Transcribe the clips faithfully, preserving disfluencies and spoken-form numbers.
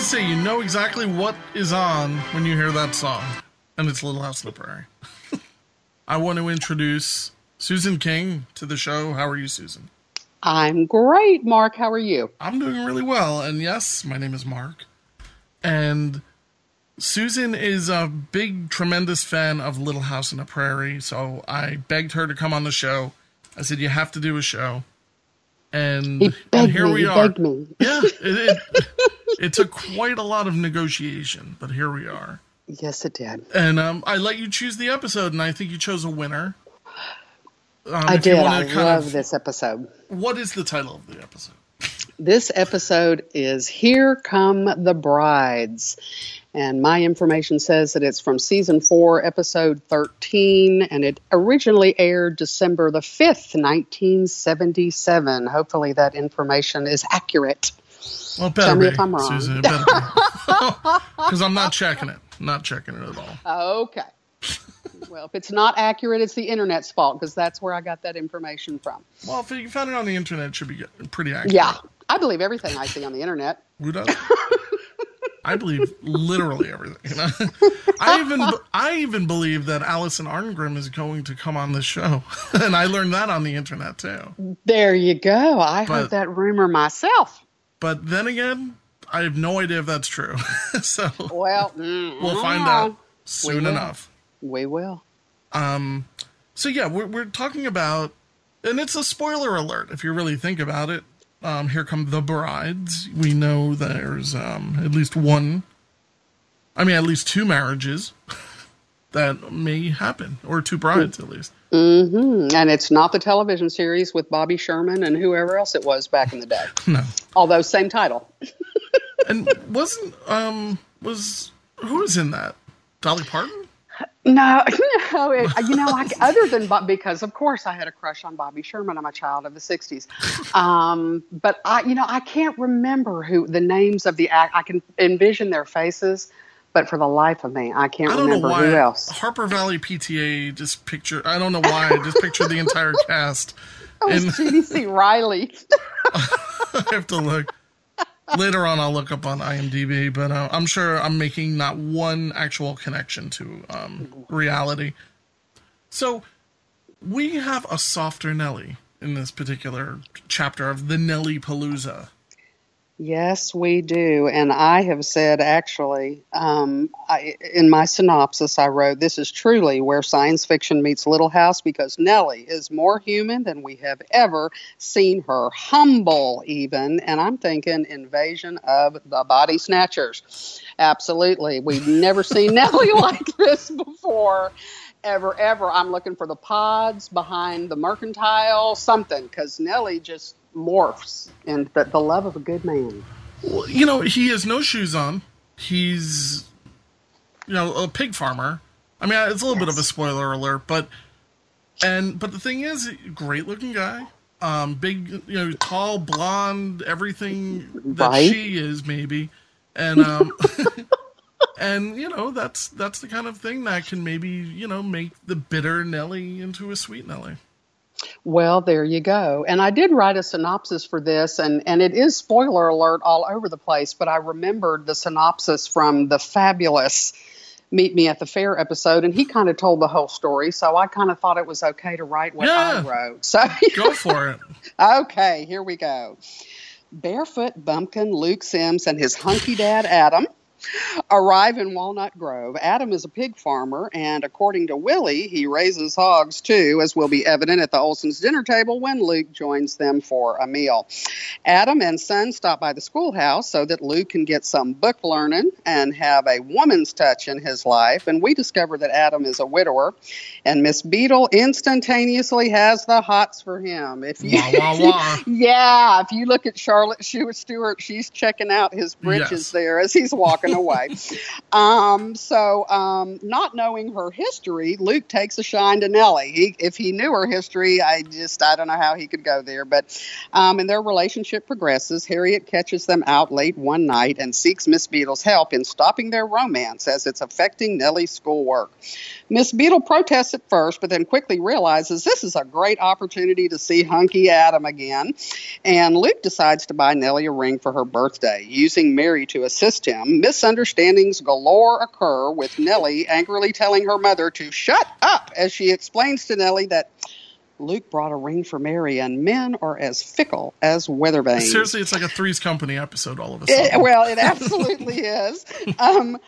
say, you know exactly what is on when you hear that song, and it's Little House on the Prairie. I want to introduce Susan King to the show. How are you, Susan? I'm great, Mark. How are you? I'm doing really well, and yes, my name is Mark. And Susan is a big, tremendous fan of Little House on the Prairie, so I begged her to come on the show. I said, you have to do a show. And, he begged and here me, we he are. Begged me. Yeah, it, it, it took quite a lot of negotiation, but here we are. Yes, it did. And um, I let you choose the episode, and I think you chose a winner. Um, I did. I love of, this episode. What is the title of the episode? This episode is Here Come the Brides. And my information says that it's from season four, episode thirteen, and it originally aired December the fifth, nineteen seventy-seven. Hopefully that information is accurate. Well, it better Tell me be, if I'm wrong. Susan, it better be. Because I'm not checking it. Not checking it at all. Okay. Well, if it's not accurate, it's the internet's fault, because that's where I got that information from. Well, if you found it on the internet, it should be pretty accurate. Yeah. I believe everything I see on the internet. Who does? I believe literally everything. You know? I even I even believe that Alison Arngrim is going to come on this show, and I learned that on the internet too. There you go. I but, heard that rumor myself. But then again, I have no idea if that's true. So well, mm, we'll find out soon we enough. We will. Um. So yeah, we're we're talking about, and it's a spoiler alert if you really think about it. Um, here come the brides. We know there's um, at least one, I mean, at least two marriages that may happen, or two brides at least. Mm-hmm. And it's not the television series with Bobby Sherman and whoever else it was back in the day. No. Although, same title. And wasn't, um, was, who was in that? Dolly Parton? No, no, it, you know, I, other than Bob, because of course I had a crush on Bobby Sherman. I'm a child of the sixties. Um, but I, you know, I can't remember who the names of the act. I can envision their faces, but for the life of me, I can't I don't remember know why who else. Harper Valley P T A just picture, I don't know why, I just picture the entire cast. Oh, it's Judy C. Riley. I have to look. Later on, I'll look up on IMDb, but uh, I'm sure I'm making not one actual connection to um, reality. So, we have a softer Nellie in this particular chapter of the Nellie Palooza. Yes, we do. And I have said, actually, um, I, in my synopsis, I wrote, this is truly where science fiction meets Little House, because Nellie is more human than we have ever seen her. Humble, even. And I'm thinking invasion of the body snatchers. Absolutely. We've never seen Nellie like this before. Ever, ever. I'm looking for the pods behind the mercantile, something, because Nellie just morphs, and the, the love of a good man. Well, you know, he has no shoes on. He's, you know, a pig farmer. I mean, it's a little yes. bit of a spoiler alert, but and but the thing is, great looking guy, um, big, you know, tall, blonde, everything that right? she is, maybe, and um, and you know, that's that's the kind of thing that can maybe, you know, make the bitter Nellie into a sweet Nellie. Well, there you go. And I did write a synopsis for this, and, and it is spoiler alert all over the place, but I remembered the synopsis from the fabulous Meet Me at the Fair episode, and he kind of told the whole story, so I kind of thought it was okay to write what yeah. I wrote. So go for it. Okay, here we go. Barefoot bumpkin Luke Sims and his hunky dad Adam arrive in Walnut Grove. Adam is a pig farmer, and according to Willie, he raises hogs too, as will be evident at the Olsons' dinner table when Luke joins them for a meal. Adam and son stop by the schoolhouse so that Luke can get some book learning and have a woman's touch in his life, and we discover that Adam is a widower, and Miss Beadle instantaneously has the hots for him. If you, wah, wah, wah. Yeah, if you look at Charlotte Stewart, she's checking out his britches yes. there as he's walking a way. Um, so, um, not knowing her history, Luke takes a shine to Nellie. He, if he knew her history, I just, I don't know how he could go there. But, um, and their relationship progresses. Harriet catches them out late one night and seeks Miss Beadle's help in stopping their romance as it's affecting Nellie's schoolwork. Miss Beadle protests at first, but then quickly realizes this is a great opportunity to see hunky Adam again. And Luke decides to buy Nellie a ring for her birthday, using Mary to assist him. Misunderstandings galore occur, with Nellie angrily telling her mother to shut up as she explains to Nellie that Luke brought a ring for Mary, and men are as fickle as weather vanes. Seriously, it's like a Three's Company episode all of a sudden. It, well, it absolutely is. Um,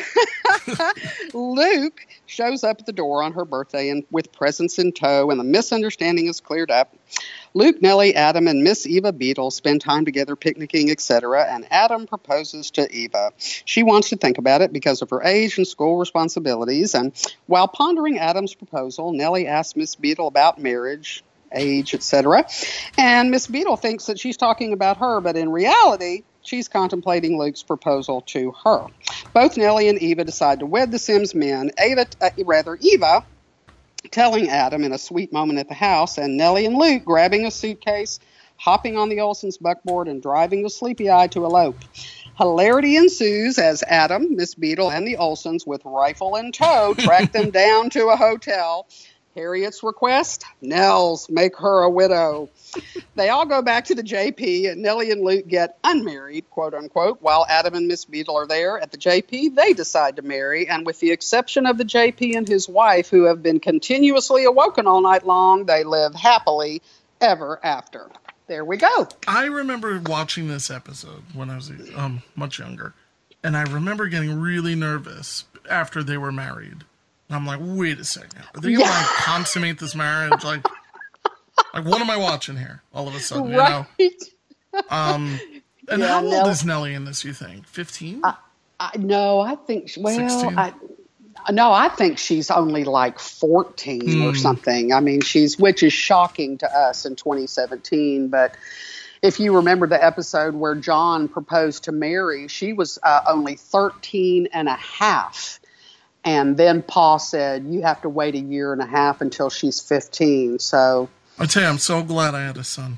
Luke shows up at the door on her birthday and with presents in tow, and the misunderstanding is cleared up. Luke, Nellie, Adam, and Miss Eva Beadle spend time together picnicking, et cetera, and Adam proposes to Eva. She wants to think about it because of her age and school responsibilities, and while pondering Adam's proposal, Nellie asks Miss Beadle about marriage, age, et cetera, and Miss Beadle thinks that she's talking about her, but in reality, she's contemplating Luke's proposal to her. Both Nellie and Eva decide to wed the Sims men, Eva, uh, rather Eva, telling Adam in a sweet moment at the house, and Nellie and Luke grabbing a suitcase, hopping on the Olsen's buckboard, and driving the Sleepy Eye to elope. Hilarity ensues as Adam, Miss Beadle, and the Olsens, with rifle in tow, track them down to a hotel. Harriet's request, Nels, make her a widow. They all go back to the J P, and Nellie and Luke get unmarried, quote unquote. While Adam and Miss Beadle are there at the J P, they decide to marry, and with the exception of the J P and his wife, who have been continuously awoken all night long, they live happily ever after. There we go. I remember watching this episode when I was um, much younger, and I remember getting really nervous after they were married. And I'm like, wait a second. Are they going to yeah. like consummate this marriage? Like, like, what am I watching here all of a sudden, right. you know? Um, and yeah, how old Nell- is Nellie in this, you think? fifteen? I, I, no, I think, she, well, I, no, I think she's only like fourteen mm. or something. I mean, she's, which is shocking to us in twenty seventeen, but if you remember the episode where John proposed to Mary, she was uh, only thirteen and a half. And then Paul said, you have to wait a year and a half until she's fifteen. So I tell you, I'm so glad I had a son.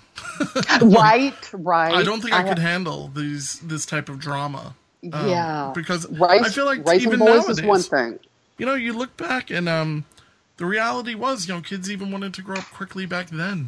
Right, right. I don't think I, I could have, handle these this type of drama. Um, yeah, because Race, I feel like raising even boys nowadays, is one thing. You know, you look back and um, the reality was, you know, kids even wanted to grow up quickly back then.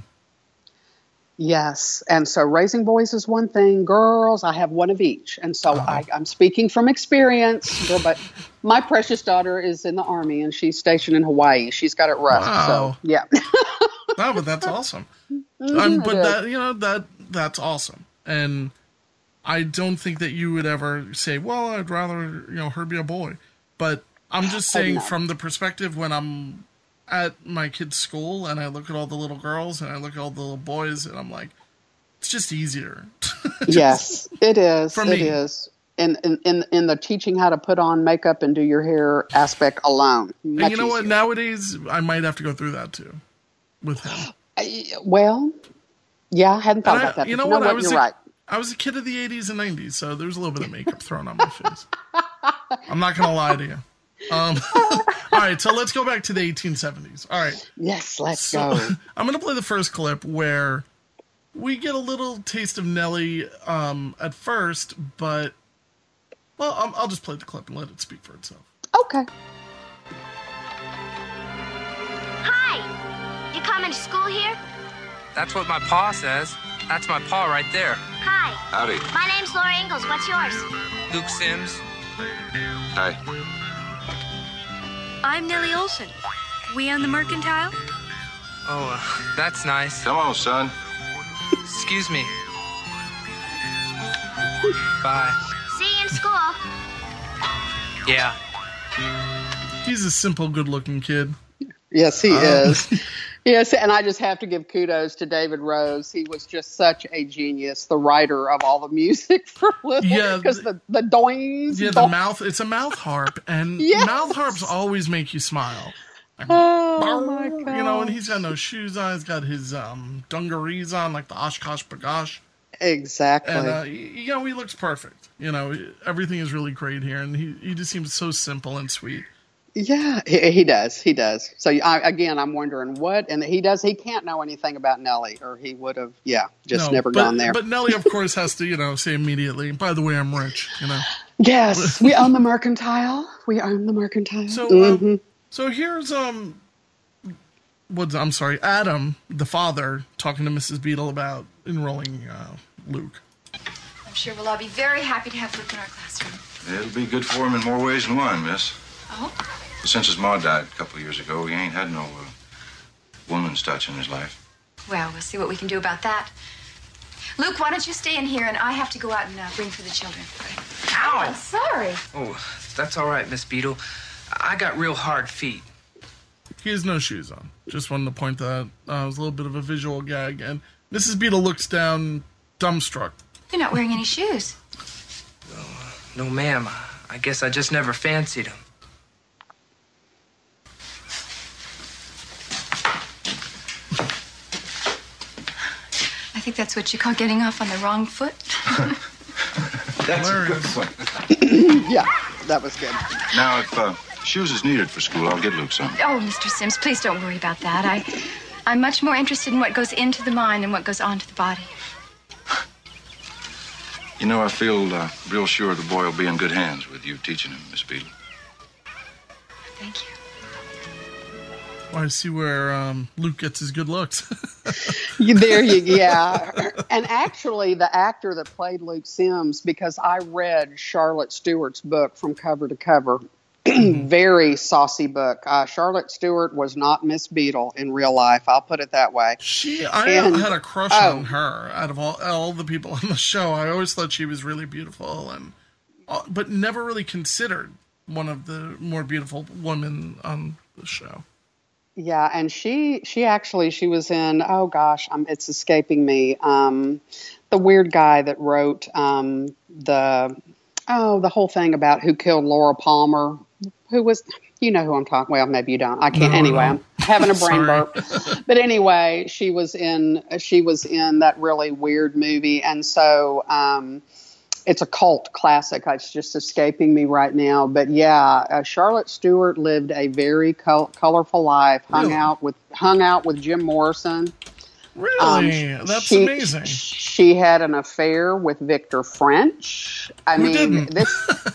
Yes. And so raising boys is one thing. Girls, I have one of each. And so uh-huh. I, I'm speaking from experience. But my precious daughter is in the Army, and she's stationed in Hawaii. She's got it rough. Wow. So, yeah. No, but that's awesome. Mm-hmm, um, but that, you know, that that's awesome. And I don't think that you would ever say, well, I'd rather, you know, her be a boy. But I'm just saying, from the perspective when I'm at my kid's school and I look at all the little girls and I look at all the little boys and I'm like, it's just easier. just, yes, it is. For it me. is. In, in in in the teaching how to put on makeup and do your hair aspect alone. And you know easier. What? Nowadays, I might have to go through that too with him. Well, yeah, I hadn't thought and about I, that. You know, you know what? what? I was You're a, right. I was a kid of the eighties and nineties, so there was a little bit of makeup thrown on my face. I'm not going to lie to you. Um, all right, so let's go back to the eighteen seventies. All right. Yes, let's so, go. I'm going to play the first clip where we get a little taste of Nellie um, at first, but, well, um, I'll just play the clip and let it speak for itself. Okay. Hi. You coming to school here? That's what my pa says. That's my pa right there. Hi. Howdy. My name's Laura Ingalls. What's yours? Luke Sims. Hi. I'm Nellie Olsen. We on the Mercantile? Oh, uh, that's nice. Come on, son. Excuse me. Bye. See you in school. Yeah. He's a simple, good-looking kid. Yes, he um, is. Yes, and I just have to give kudos to David Rose. He was just such a genius, the writer of all the music for Little. Yeah, because the the doings. Yeah, the mouth. It's a mouth harp, and yes. mouth harps always make you smile. Like, oh my god! You know, and he's got no shoes on. He's got his um, dungarees on, like the Oshkosh Bagosh. Exactly. And, uh, y- you know, he looks perfect. You know, everything is really great here. And he, he just seems so simple and sweet. Yeah, he, he does. He does. So I, again, I'm wondering what, and he does. He can't know anything about Nellie, or he would have, yeah, just No, never but, gone there. But Nellie, of course, has to, you know, say immediately, by the way, I'm rich, you know. Yes, we own the mercantile. We own the mercantile. So, Mhm. um, so here's, um, what's, I'm sorry, Adam, the father, talking to Missus Beadle about enrolling uh, Luke. I'm sure we'll all be very happy to have Luke in our classroom. It'll be good for him in more ways than one, miss. Oh? Since his ma died a couple of years ago, he ain't had no uh, woman's touch in his life. Well, we'll see what we can do about that. Luke, why don't you stay in here, and I have to go out and uh, bring for the children. Ow! I'm sorry. Oh, that's all right, Miss Beadle. I got real hard feet. He has no shoes on. Just wanted to point that out. Uh, it was a little bit of a visual gag. And Missus Beadle looks down, dumbstruck. You're not wearing any shoes. No, ma'am. I guess I just never fancied him. I think that's what you call getting off on the wrong foot. That's a good Hilarious. point. Yeah, that was good. Now, if uh, shoes is needed for school, I'll get Luke some. Oh, Mister Sims, please don't worry about that. I, I'm much more interested in what goes into the mind than what goes onto the body. You know, I feel uh, real sure the boy will be in good hands with you teaching him, Miss Beadle. Thank you. Well, I see where um, Luke gets his good looks. You- There you, yeah. And actually, the actor that played Luke Sims, because I read Charlotte Stewart's book from cover to cover, very saucy book. Uh, Charlotte Stewart was not Miss Beadle in real life. I'll put it that way. She, I And- had a crush oh. on her. Out of all all the people on the show, I always thought she was really beautiful, and uh, but never really considered one of the more beautiful women on the show. Yeah, and she she actually she was in oh gosh, um, it's escaping me. Um, the weird guy that wrote um, the oh the whole thing about who killed Laura Palmer. Who was you know who I'm talking? Well, maybe you don't. I can't. No, anyway, no. I'm having a brain Sorry. burp. But anyway, she was in she was in that really weird movie, and so. Um, It's a cult classic. It's just escaping me right now. But yeah, uh, Charlotte Stewart lived a very col- colorful life. Hung Really? out with hung out with Jim Morrison. Really, Um, that's she, amazing. She had an affair with Victor French. I Who mean, didn't? this.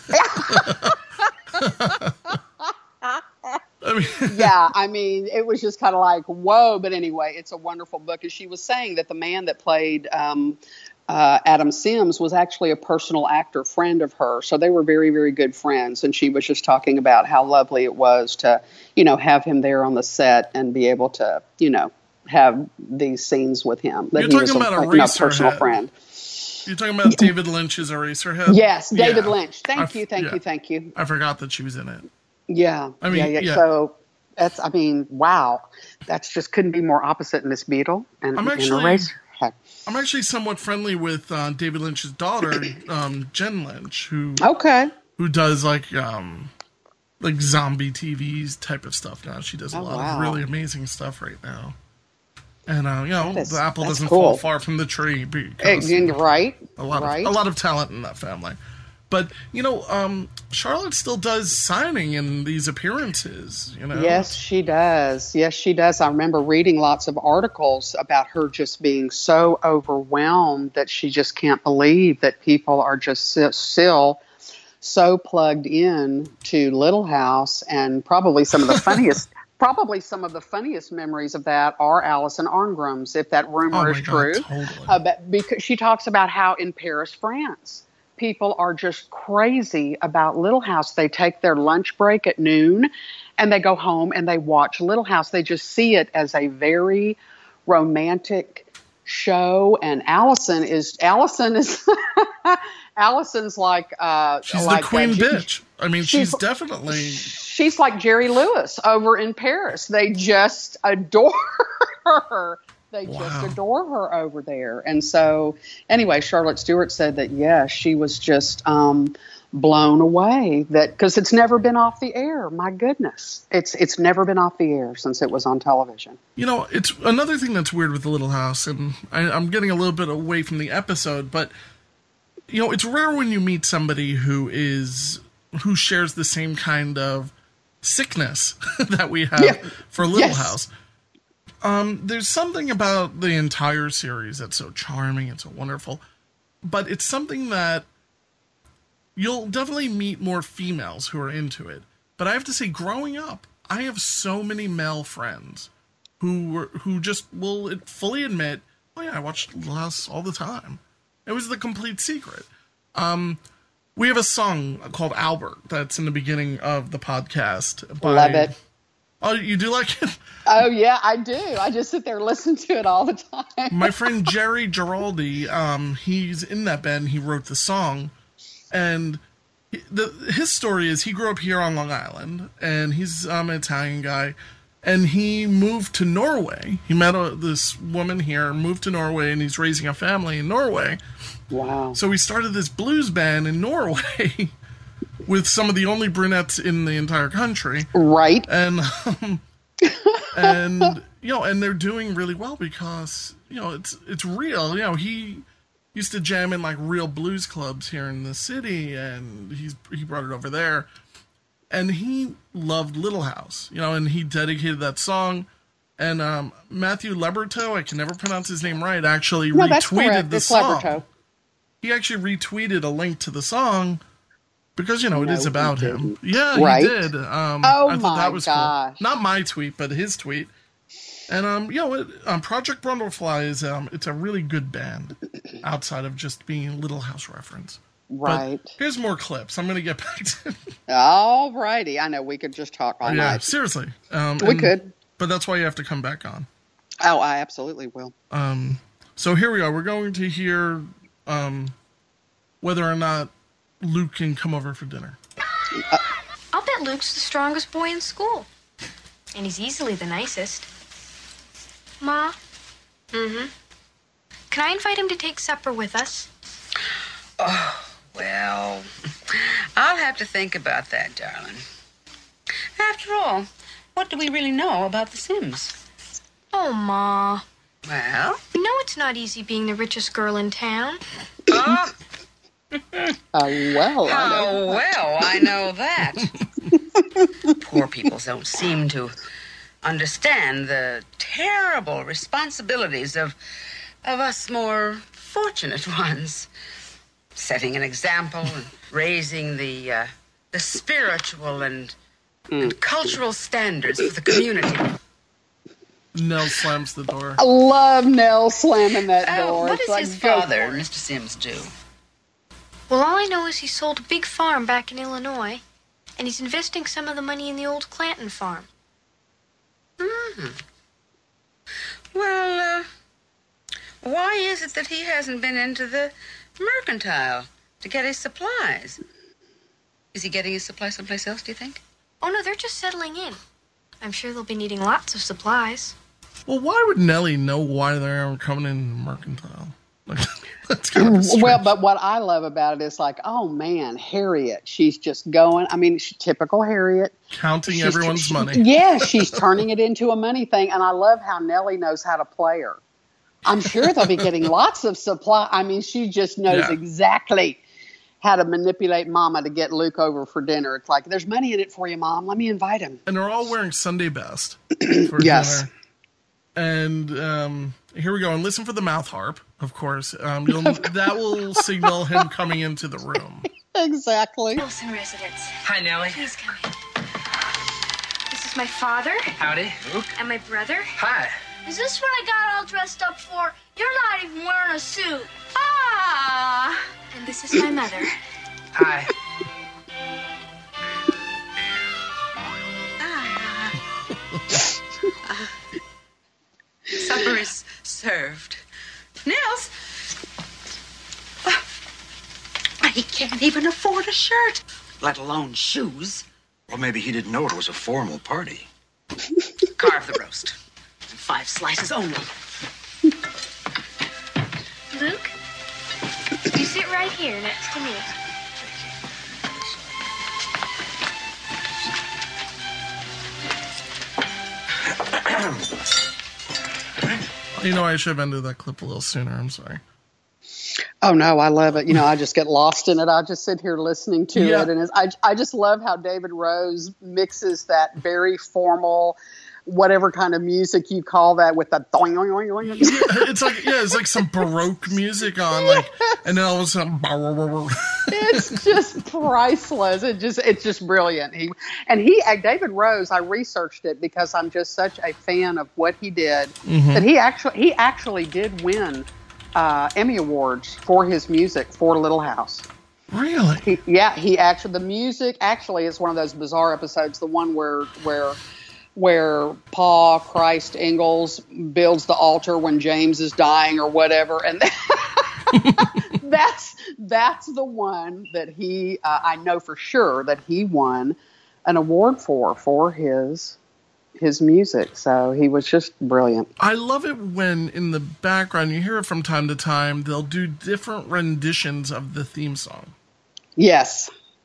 I mean, Yeah, I mean, it was just kind of like whoa. But anyway, it's a wonderful book. And she was saying that the man that played. Um, Uh, Adam Sims was actually a personal actor friend of hers. So they were very, very good friends. And she was just talking about how lovely it was to, you know, have him there on the set and be able to, you know, have these scenes with him. That You're he was talking about you know, Eraserhead. personal friend. you're talking about David Lynch's Eraserhead. Yes, David Yeah. Lynch. Thank I f- you, thank yeah. you, thank you. I forgot that she was in it. Yeah. I mean, yeah, yeah. yeah. So that's, I mean, wow. That's just couldn't be more opposite Miss Beadle and, I'm and actually- Eraserhead. I'm actually somewhat friendly with uh, David Lynch's daughter, um, Jen Lynch, who Okay. who does like um, like zombie T Vs type of stuff now. She does a Oh, lot wow. of really amazing stuff right now. And uh, you know, That is- the apple that's doesn't cool. fall far from the tree because Eh, you're right. a lot right. of a lot of talent in that family. But you know, um, Charlotte still does signing in these appearances. You know, Yes, she does. Yes, she does. I remember reading lots of articles about her just being so overwhelmed that she just can't believe that people are just si- still so plugged in to Little House, and probably some of the funniest. Probably some of the funniest memories of that are Alison Arngram's, if that rumor Oh my is God, true. totally. Uh, but because she talks about how in Paris, France, people are just crazy about Little House. They take their lunch break at noon and they go home and they watch Little House. They just see it as a very romantic show. And Allison is, Allison is, Allison's like, uh, she's like the queen uh, she- bitch. I mean, she's, she's- definitely. She's like Jerry Lewis over in Paris. They just adore her. They just Wow. adore her over there. And so, anyway, Charlotte Stewart said that, yes, she was just um, blown away that because it's never been off the air. My goodness, it's it's never been off the air since it was on television. You know, it's another thing that's weird with the Little House, and I, I'm getting a little bit away from the episode, but you know, it's rare when you meet somebody who is who shares the same kind of sickness that we have Yeah. for Little Yes. House. Um, there's something about the entire series that's so charming and so wonderful, but it's something that you'll definitely meet more females who are into it. But I have to say, growing up, I have so many male friends who were, who just will fully admit, oh yeah, I watched Little House all the time. It was the complete secret. Um, we have a song called Albert that's in the beginning of the podcast. By, Love it. Oh, you do like it? Oh yeah, I do. I just sit there and listen to it all the time. My friend Jerry Giraldi, um, he's in that band. He wrote the song, and he, the his story is he grew up here on Long Island, and he's um, an Italian guy, and he moved to Norway. He met a, this woman here, moved to Norway, and he's raising a family in Norway. Wow. So he started this blues band in Norway with some of the only brunettes in the entire country. Right. And, um, and, you know, and they're doing really well because, you know, it's, it's real. You know, he used to jam in like real blues clubs here in the city, and he's, he brought it over there, and he loved Little House, you know, and he dedicated that song. And, um, Matthew Leberto, I can never pronounce his name right, actually No, that's retweeted correct. the It's song. Leberto. He actually retweeted a link to the song because, you know, it No, is he about him. didn't. Yeah, Right. he did. Um, Oh, I thought my that was gosh. cool. Not my tweet, but his tweet. And, um, you know, it, um, Project Brundlefly is, um, it's a really good band outside of just being a Little House reference. Right. But here's more clips. I'm going to get back to All righty. I know we could just talk all Yeah, night. seriously. Um, We and- could. But that's why you have to come back on. Oh, I absolutely will. Um, so here we are. We're going to hear um, whether or not Luke can come over for dinner. I'll bet Luke's the strongest boy in school. And he's easily the nicest. Ma? Mm-hmm. Can I invite him to take supper with us? Well, I'll have to think about that, darling. After all, what do we really know about the Sims? Oh, Ma. Well, You know it's not easy being the richest girl in town. oh, Oh, well, I know. oh well, I know that. Poor people don't seem to understand the terrible responsibilities of of us more fortunate ones. Setting an example and raising the uh, the spiritual and, and cultural standards for the community. Nell slams the door. I love Nell slamming that Oh, door. what It's does like, his go father, for it. Mister Sims, do? Well, all I know is he sold a big farm back in Illinois, and he's investing some of the money in the old Clanton farm. Hmm. Well, uh, why is it that he hasn't been into the mercantile to get his supplies? Is he getting his supplies someplace else, do you think? Oh, no, they're just settling in. I'm sure they'll be needing lots of supplies. Well, why would Nellie know why they're coming in mercantile? Like, that's kind of strange. Well, but what I love about it is like, oh man, Harriet, she's just going. I mean, she, typical Harriet. counting She's- everyone's she- money. Yeah, she's turning it into a money thing, and I love how Nellie knows how to play her. I'm sure they'll be getting lots of supply. I mean, she just knows Yeah. exactly how to manipulate Mama to get Luke over for dinner. It's like, there's money in it for you, Mom. Let me invite him. And they're all wearing Sunday best for Yes. dinner. And um, here we go. And listen for the mouth harp, of course. Um, you'll, that will signal him coming into the room. Exactly. Wilson residence. Hi, Nellie. Please come in. This is my father Howdy. Luke. and my brother. Hi. Is this what I got all dressed up for? You're not even wearing a suit. Ah! And this is my mother. Hi. Supper is served. Nels, uh, he can't even afford a shirt, let alone shoes. Well, maybe he didn't know it was a formal party. Carve the roast. Five slices only. Luke, you sit right here next to me. You know, I should have ended that clip a little sooner. I'm sorry. Oh no, I love it. You know, I just get lost in it. I just sit here listening to Yeah. it, and it's, I I just love how David Rose mixes that very formal, whatever kind of music you call that, with the doing, doing, doing, doing. Yeah, it's like yeah, it's like some Baroque music on, like, and then all of a sudden, It's just priceless. It just it's just brilliant. He and he uh, David Rose. I researched it because I'm just such a fan of what he did Mhm. that he actually he actually did win uh, Emmy Awards for his music for Little House. Really? He, yeah, he actually the music actually is one of those bizarre episodes. The one where where where Pa Christ Ingalls builds the altar when James is dying or whatever, and that's that's the one that he uh, I know for sure that he won an award for for his his music. So he was just brilliant. I love it when in the background you hear it from time to time. They'll do different renditions of the theme song. Yes.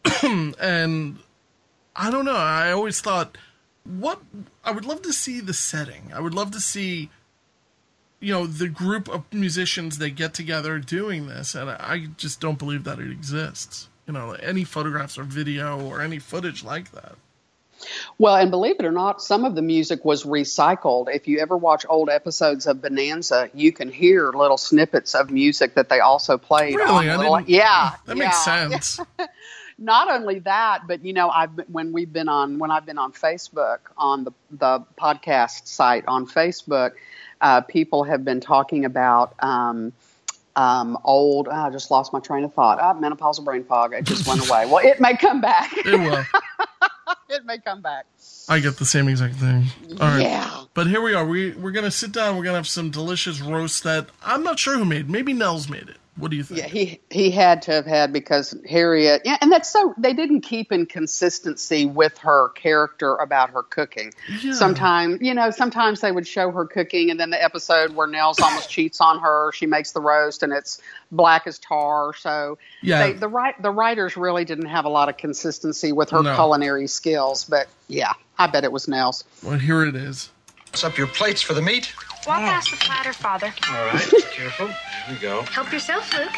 And I don't know. I always thought, what I would love to see the setting. I would love to see, you know, the group of musicians that get together doing this, and I just don't believe that it exists. You know, any photographs or video or any footage like that. Well, and believe it or not, some of the music was recycled. If you ever watch old episodes of Bonanza, you can hear little snippets of music that they also played. Really? On I little, didn't, yeah, that yeah. makes sense. Not only that, but you know, I've been- when we've been on when I've been on Facebook on the the podcast site on Facebook, uh, people have been talking about um, um, old. Oh, I just lost my train of thought. Ah, menopausal brain fog. It just went away. Well, it may come back. It will. It may come back. I get the same exact thing. All right. Yeah. But here we are. We, we're going to sit down. We're going to have some delicious roast that I'm not sure who made. Maybe Nels made it. What do you think? Yeah, he he had to have had because Harriet. Yeah, and that's so they didn't keep in consistency with her character about her cooking. Yeah. Sometimes, you know, sometimes they would show her cooking, and then the episode where Nels almost cheats on her, she makes the roast, and it's black as tar. So Yeah. they, the right the writers really didn't have a lot of consistency with her No. culinary skills. But yeah, I bet it was Nels. Well, here it is. What's up your plates for the meat? Walk past the platter, Father. All right, careful. Here we go. Help yourself, Luke.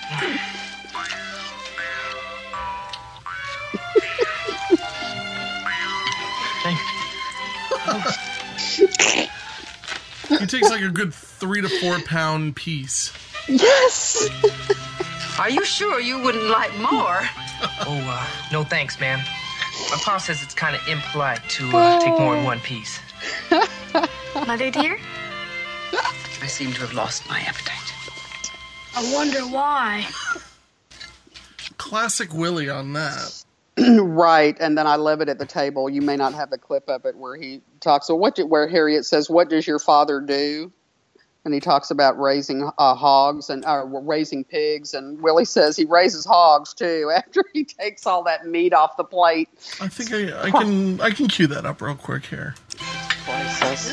He takes like a good three to four pound piece. Yes. Are you sure you wouldn't like more? Oh, uh, no thanks, ma'am. My pa says it's kind of impolite to uh, take more than one piece. Mother dear, I seem to have lost my appetite. I wonder why. Classic Willie on that. Right, and then I love it at the table. You may not have the clip of it where he talks. So what? Do, where Harriet says, "What does your father do?" And he talks about raising uh, hogs and uh, raising pigs. And Willie says he raises hogs too. After he takes all that meat off the plate. I think I, I can I can cue that up real quick here. Priceless.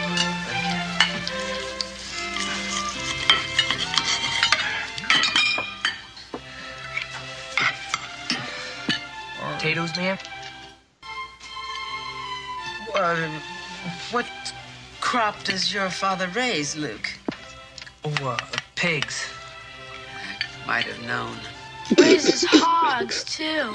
Potatoes, ma'am? Uh, what crop does your father raise, Luke? Oh, uh, pigs. Might have known. Raises hogs, too.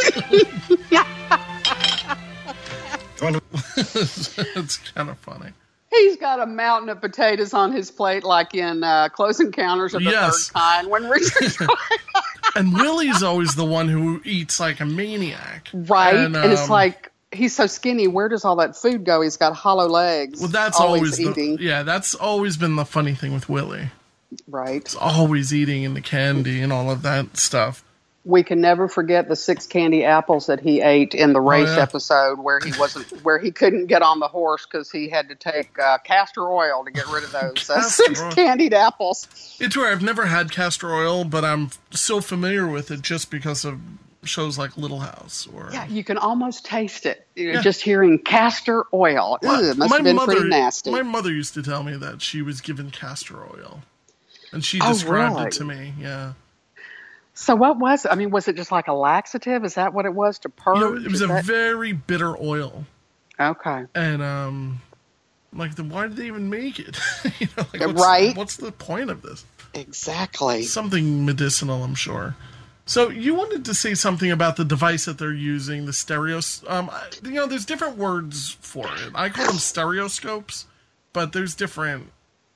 It's kind of funny. He's got a mountain of potatoes on his plate, like in uh, Close Encounters of the Yes. Third Kind. When Richard's And Willie's always the one who eats like a maniac. right, And, and, it's um, like he's so skinny. Where does all that food go? He's got hollow legs. Well, that's always, always, the, eating. yeah, that's always been the funny thing with Willie. Right. He's always eating in the candy and all of that stuff. We can never forget the six candy apples that he ate in the race Oh, yeah. episode where he wasn't, where he couldn't get on the horse because he had to take uh, castor oil to get rid of those uh, Castor six oil. candied apples. It's where I've never had castor oil, but I'm so familiar with it just because of shows like Little House. Or Yeah, you can almost taste it. You're Yeah. just hearing castor oil. Ugh, it must have been mother, pretty nasty. My mother used to tell me that she was given castor oil, and she Oh, described really? it to me. Yeah, So what was it? I mean, was it just like a laxative? Is that what it was to purge? you know, it was Is a that- very bitter oil, okay. and um, Like, then why did they even make it? you know, like what's, Right. What's the point of this? Exactly. Something medicinal, I'm sure. So you wanted to say something about the device that they're using, the stereos. Um, I- you know, there's different words for it. I call them stereoscopes, but there's different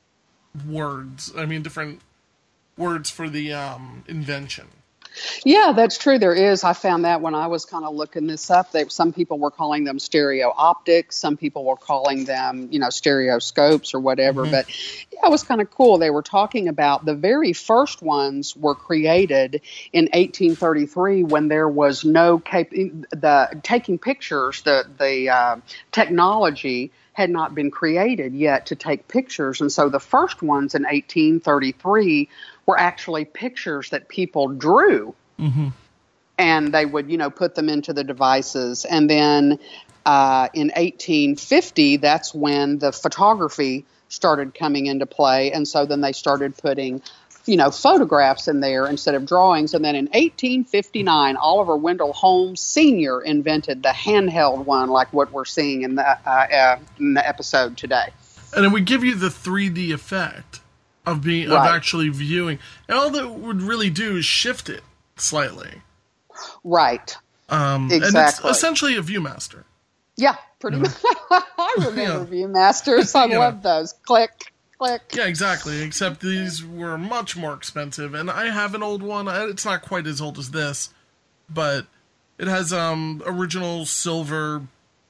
words. I mean, different words for the um, invention. Yeah, that's true. There is. I found that when I was kind of looking this up. They, some people were calling them stereo optics. Some people were calling them, you know, stereoscopes or whatever. Mhm. But yeah, it was kind of cool. They were talking about the very first ones were created in eighteen thirty-three when there was no cap- the taking pictures. The the uh, technology had not been created yet to take pictures, and so the first ones in eighteen thirty-three were actually pictures that people drew, Mm-hmm. and they would, you know, put them into the devices. And then uh, in eighteen fifty, that's when the photography started coming into play, and so then they started putting, you know, photographs in there instead of drawings. And then in eighteen fifty-nine, Oliver Wendell Holmes Senior invented the handheld one, like what we're seeing in the uh, uh, in the episode today. And it would give you the three D effect of being of Right. actually viewing. And all that would really do is shift it slightly. Right. Um, Exactly. And it's essentially a ViewMaster. Yeah, pretty much. I remember ViewMasters. I Yeah. love those. Click, click. Yeah, exactly. Except these were much more expensive, and I have an old one. I- It's not quite as old as this, but it has um original silver,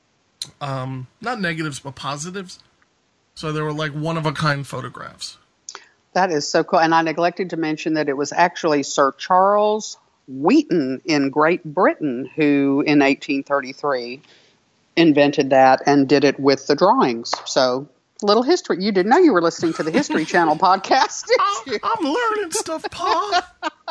um not negatives but positives. So they were like one of a kind photographs. That is so cool. And I neglected to mention that it was actually Sir Charles Wheaton in Great Britain who, in eighteen thirty-three, invented that and did it with the drawings. So, little history. You didn't know you were listening to the History Channel podcast, did you? I'm learning stuff, Pa.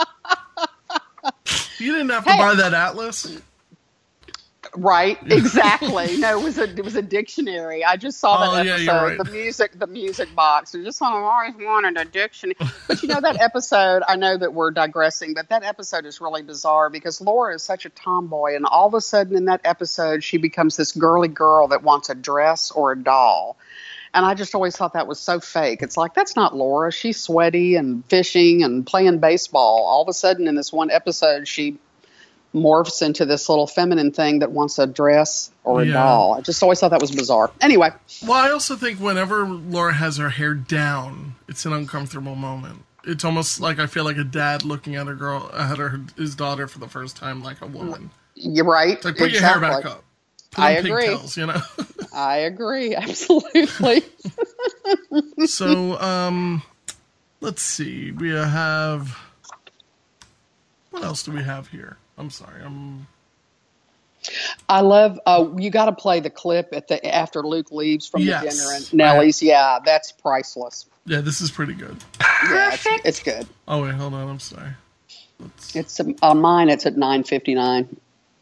You didn't have to Hey. buy that atlas. Right, exactly. No, it was a it was a dictionary. I just saw that Oh, yeah, episode, you're right. the music, the music box. I just thought I've always wanted a dictionary. But you know that episode. I know that we're digressing, but that episode is really bizarre because Laura is such a tomboy, and all of a sudden in that episode she becomes this girly girl that wants a dress or a doll. And I just always thought that was so fake. It's like, that's not Laura. She's sweaty and fishing and playing baseball. All of a sudden in this one episode she morphs into this little feminine thing that wants a dress or a Yeah. doll. I just always thought that was bizarre. Anyway, Well, I also think whenever Laura has her hair down, it's an uncomfortable moment. It's almost like I feel like a dad looking at a girl, at her, his daughter for the first time, like a woman. you're right. It's like, put exactly. your hair back up. Put I on agree. pigtails, you know? I agree. Absolutely. So, um, let's see. We have, what else do we have here? I'm sorry. I'm, I love, uh, you got to play the clip at the after Luke leaves from Yes. the dinner and Nellie's. Yeah, that's priceless. yeah, this is pretty good. Yeah, it's, it's good. Oh, wait, hold on. I'm sorry. It's um, on mine. It's at nine fifty-nine.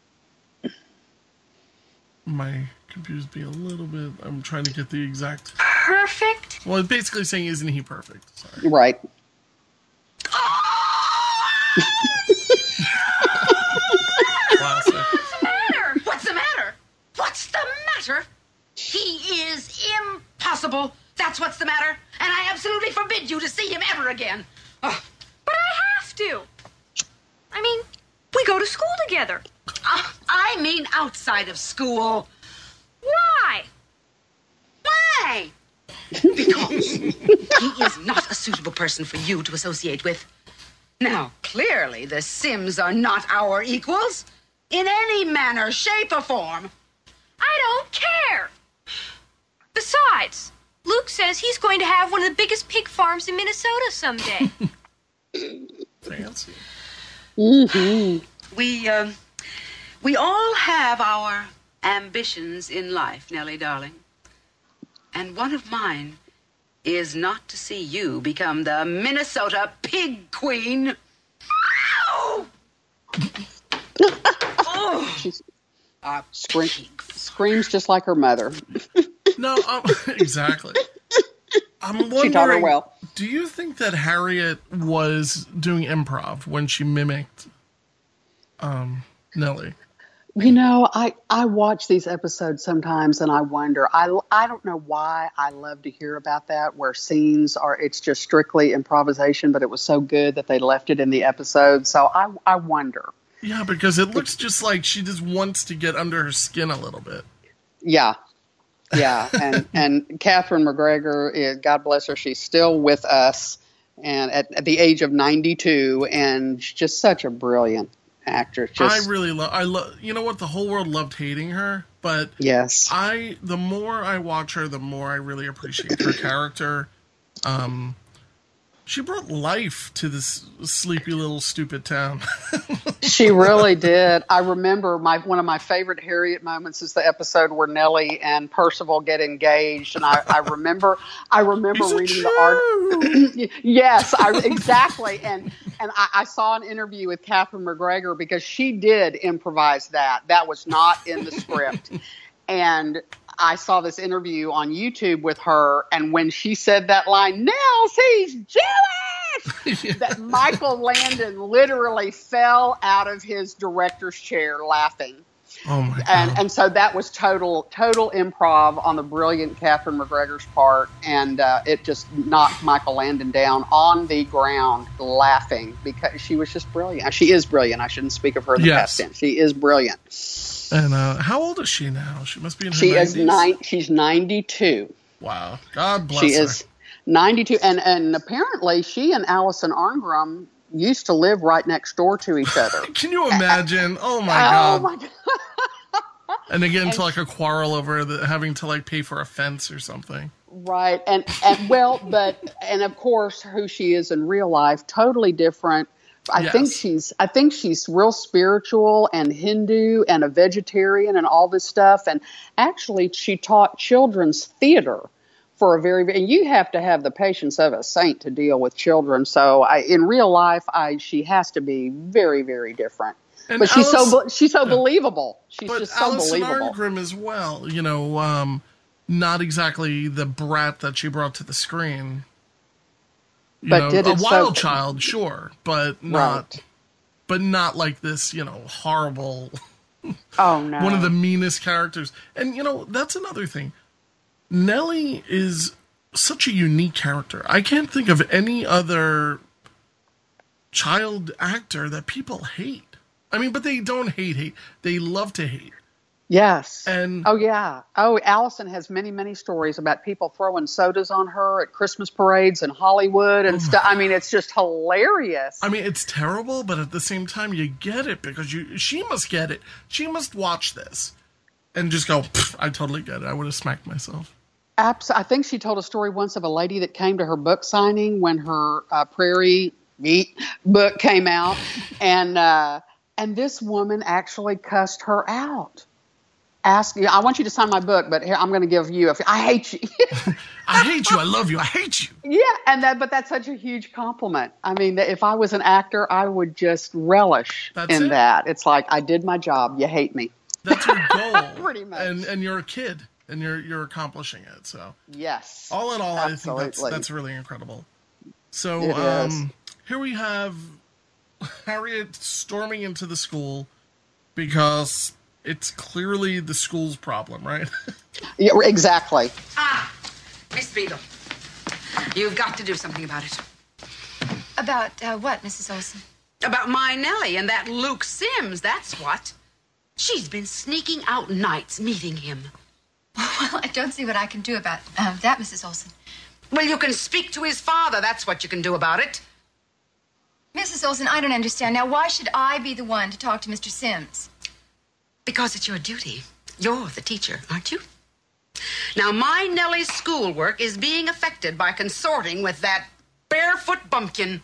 My computer's being a little bit, I'm trying to get the exact, Perfect. well, it's basically saying, isn't he perfect? Sorry. Right. Classic. matter? What's the matter? What's the matter? He is impossible. That's what's the matter. And I absolutely forbid you to see him ever again. Oh, But I have to. I mean, we go to school together. uh, I mean outside of school. Why? Why? Because he is not a suitable person for you to associate with. Now, clearly, the Sims are not our equals in any manner, shape, or form. I don't care. Besides, Luke says he's going to have one of the biggest pig farms in Minnesota someday. Fancy. Mm-hmm. We, um, we all have our ambitions in life, Nellie, darling. And one of mine is not to see you become the Minnesota Pig Queen. Ow! Oh, She's our scream, pig. screams just like her mother. No, um, exactly. I'm wondering, She taught her well. do you think that Harriet was doing improv when she mimicked um, Nellie? You know, I, I watch these episodes sometimes and I wonder, I, I don't know why I love to hear about that, where scenes are, it's just strictly improvisation, but it was so good that they left it in the episode. So I, I wonder. Yeah, because it looks just like she just wants to get under her skin a little bit. Yeah. Yeah. And, and Catherine McGregor, is, God bless her, she's still with us and at, at the age of ninety-two, and just such a brilliant actress. Just, I really love, I love, you know what? The whole world loved hating her, but yes, I, the more I watch her, the more I really appreciate her character. Um, she brought life to this sleepy little stupid town. She really did. I remember my one of my favorite Harriet moments is the episode where Nellie and Percival get engaged, and I, I remember I remember He's reading the article. Yes, I, exactly. And and I, I saw an interview with Catherine McGregor because she did improvise that. That was not in the script, and I saw this interview on YouTube with her, and when she said that line, "Nels, he's Jewish," yeah. that Michael Landon literally fell out of his director's chair laughing. Oh my God. And and so that was total total improv on the brilliant Catherine McGregor's part, and uh, it just knocked Michael Landon down on the ground laughing because she was just brilliant. She is brilliant. I shouldn't speak of her in the Yes. past tense. She is brilliant. And uh, how old is she now? She must be in her She nineties. is nine. She's ninety-two. Wow. God bless She her. is ninety-two, and and apparently she and Alison Arngrim used to live right next door to each other. Can you imagine? Oh my Oh God. my God. And they get into like a quarrel over the, having to like pay for a fence or something. Right, and and well, but and of course, who she is in real life, totally different. I Yes. think she's I think she's real spiritual and Hindu and a vegetarian and all this stuff. And actually, she taught children's theater for a very, and you have to have the patience of a saint to deal with children. So I, in real life, I she has to be very, very different. And But she's Alice- so she's so believable. She's But just so Alison believable. Arngrim as well, you know, um, not exactly the brat that she brought to the screen. You But know, did a it so- wild child, sure, but not, Right. but not like this, you know, horrible, Oh no. one of the meanest characters. And you know, that's another thing. Nellie is such a unique character. I can't think of any other child actor that people hate. I mean, but they don't hate hate. They love to hate. Yes. And oh yeah. Oh, Allison has many, many stories about people throwing sodas on her at Christmas parades in Hollywood and stuff. I mean, it's just hilarious. I mean, it's terrible, but at the same time, you get it because you. She must get it. She must watch this and just go, "Pfft, I totally get it. I would have smacked myself. Abs- I think she told a story once of a lady that came to her book signing when her uh, Prairie Meat book came out, and uh, and this woman actually cussed her out. Ask you, I want you to sign my book, but here I'm going to give you a. I hate you. I hate you. I love you. I hate you. Yeah, and that, but that's such a huge compliment. I mean, if I was an actor, I would just relish That's in it. that. It's like I did my job. You hate me. That's your goal. Pretty much. And and you're a kid, and you're you're accomplishing it. So Yes. all in all, I think that's Absolutely. that's really incredible. So It um, is. here we have Harriet storming into the school because it's clearly the school's problem, right? Yeah, exactly. Ah, Miss Beadle, you've got to do something about it. About uh, what, Missus Olson? About my Nellie and that Luke Sims, that's what. She's been sneaking out nights meeting him. Well, I don't see what I can do about uh, that, Missus Olson. Well, you can speak to his father. That's what you can do about it. Missus Olson, I don't understand. Now, why should I be the one to talk to Mister Sims? Because it's your duty. You're the teacher, aren't you? Now, my Nellie's schoolwork is being affected by consorting with that barefoot bumpkin.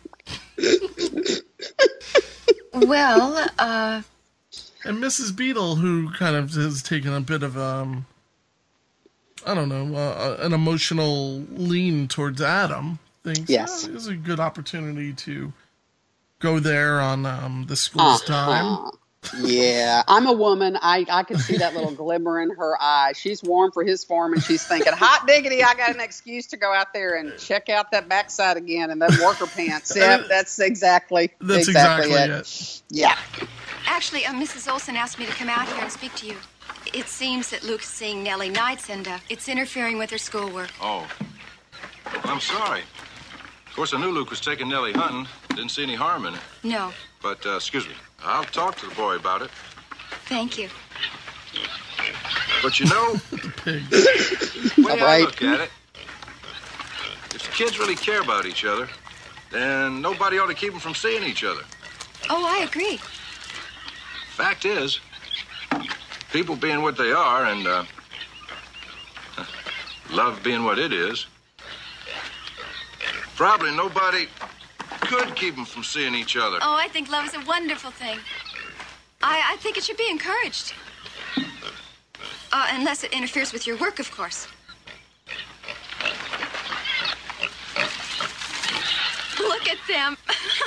Well, uh... And Missus Beadle, who kind of has taken a bit of um, I don't know, uh, an emotional lean towards Adam, thinks Yes. "Oh, it's a good opportunity to go there on um, the school's time. Uh-huh. Yeah, I'm a woman. I, I can see that little glimmer in her eye. She's warm for his form, and she's thinking, hot diggity, I got an excuse to go out there and check out that backside again and them worker pants. Yep, that's exactly That's exactly, exactly it. it. Yeah. Actually, uh, Missus Olson asked me to come out here and speak to you. It seems that Luke's seeing Nellie nights, and uh, it's interfering with her schoolwork. Oh. I'm sorry. Of course, I knew Luke was taking Nellie hunting. Didn't see any harm in it. No. But, uh, excuse me, I'll talk to the boy about it. Thank you. But you know, Pigs. the way I Right. look at it, if the kids really care about each other, then nobody ought to keep them from seeing each other. Oh, I agree. Fact is, people being what they are and uh, love being what it is, probably nobody could keep them from seeing each other. Oh, I think love is a wonderful thing. I, I think it should be encouraged. Uh, unless it interferes with your work, of course. Look at them.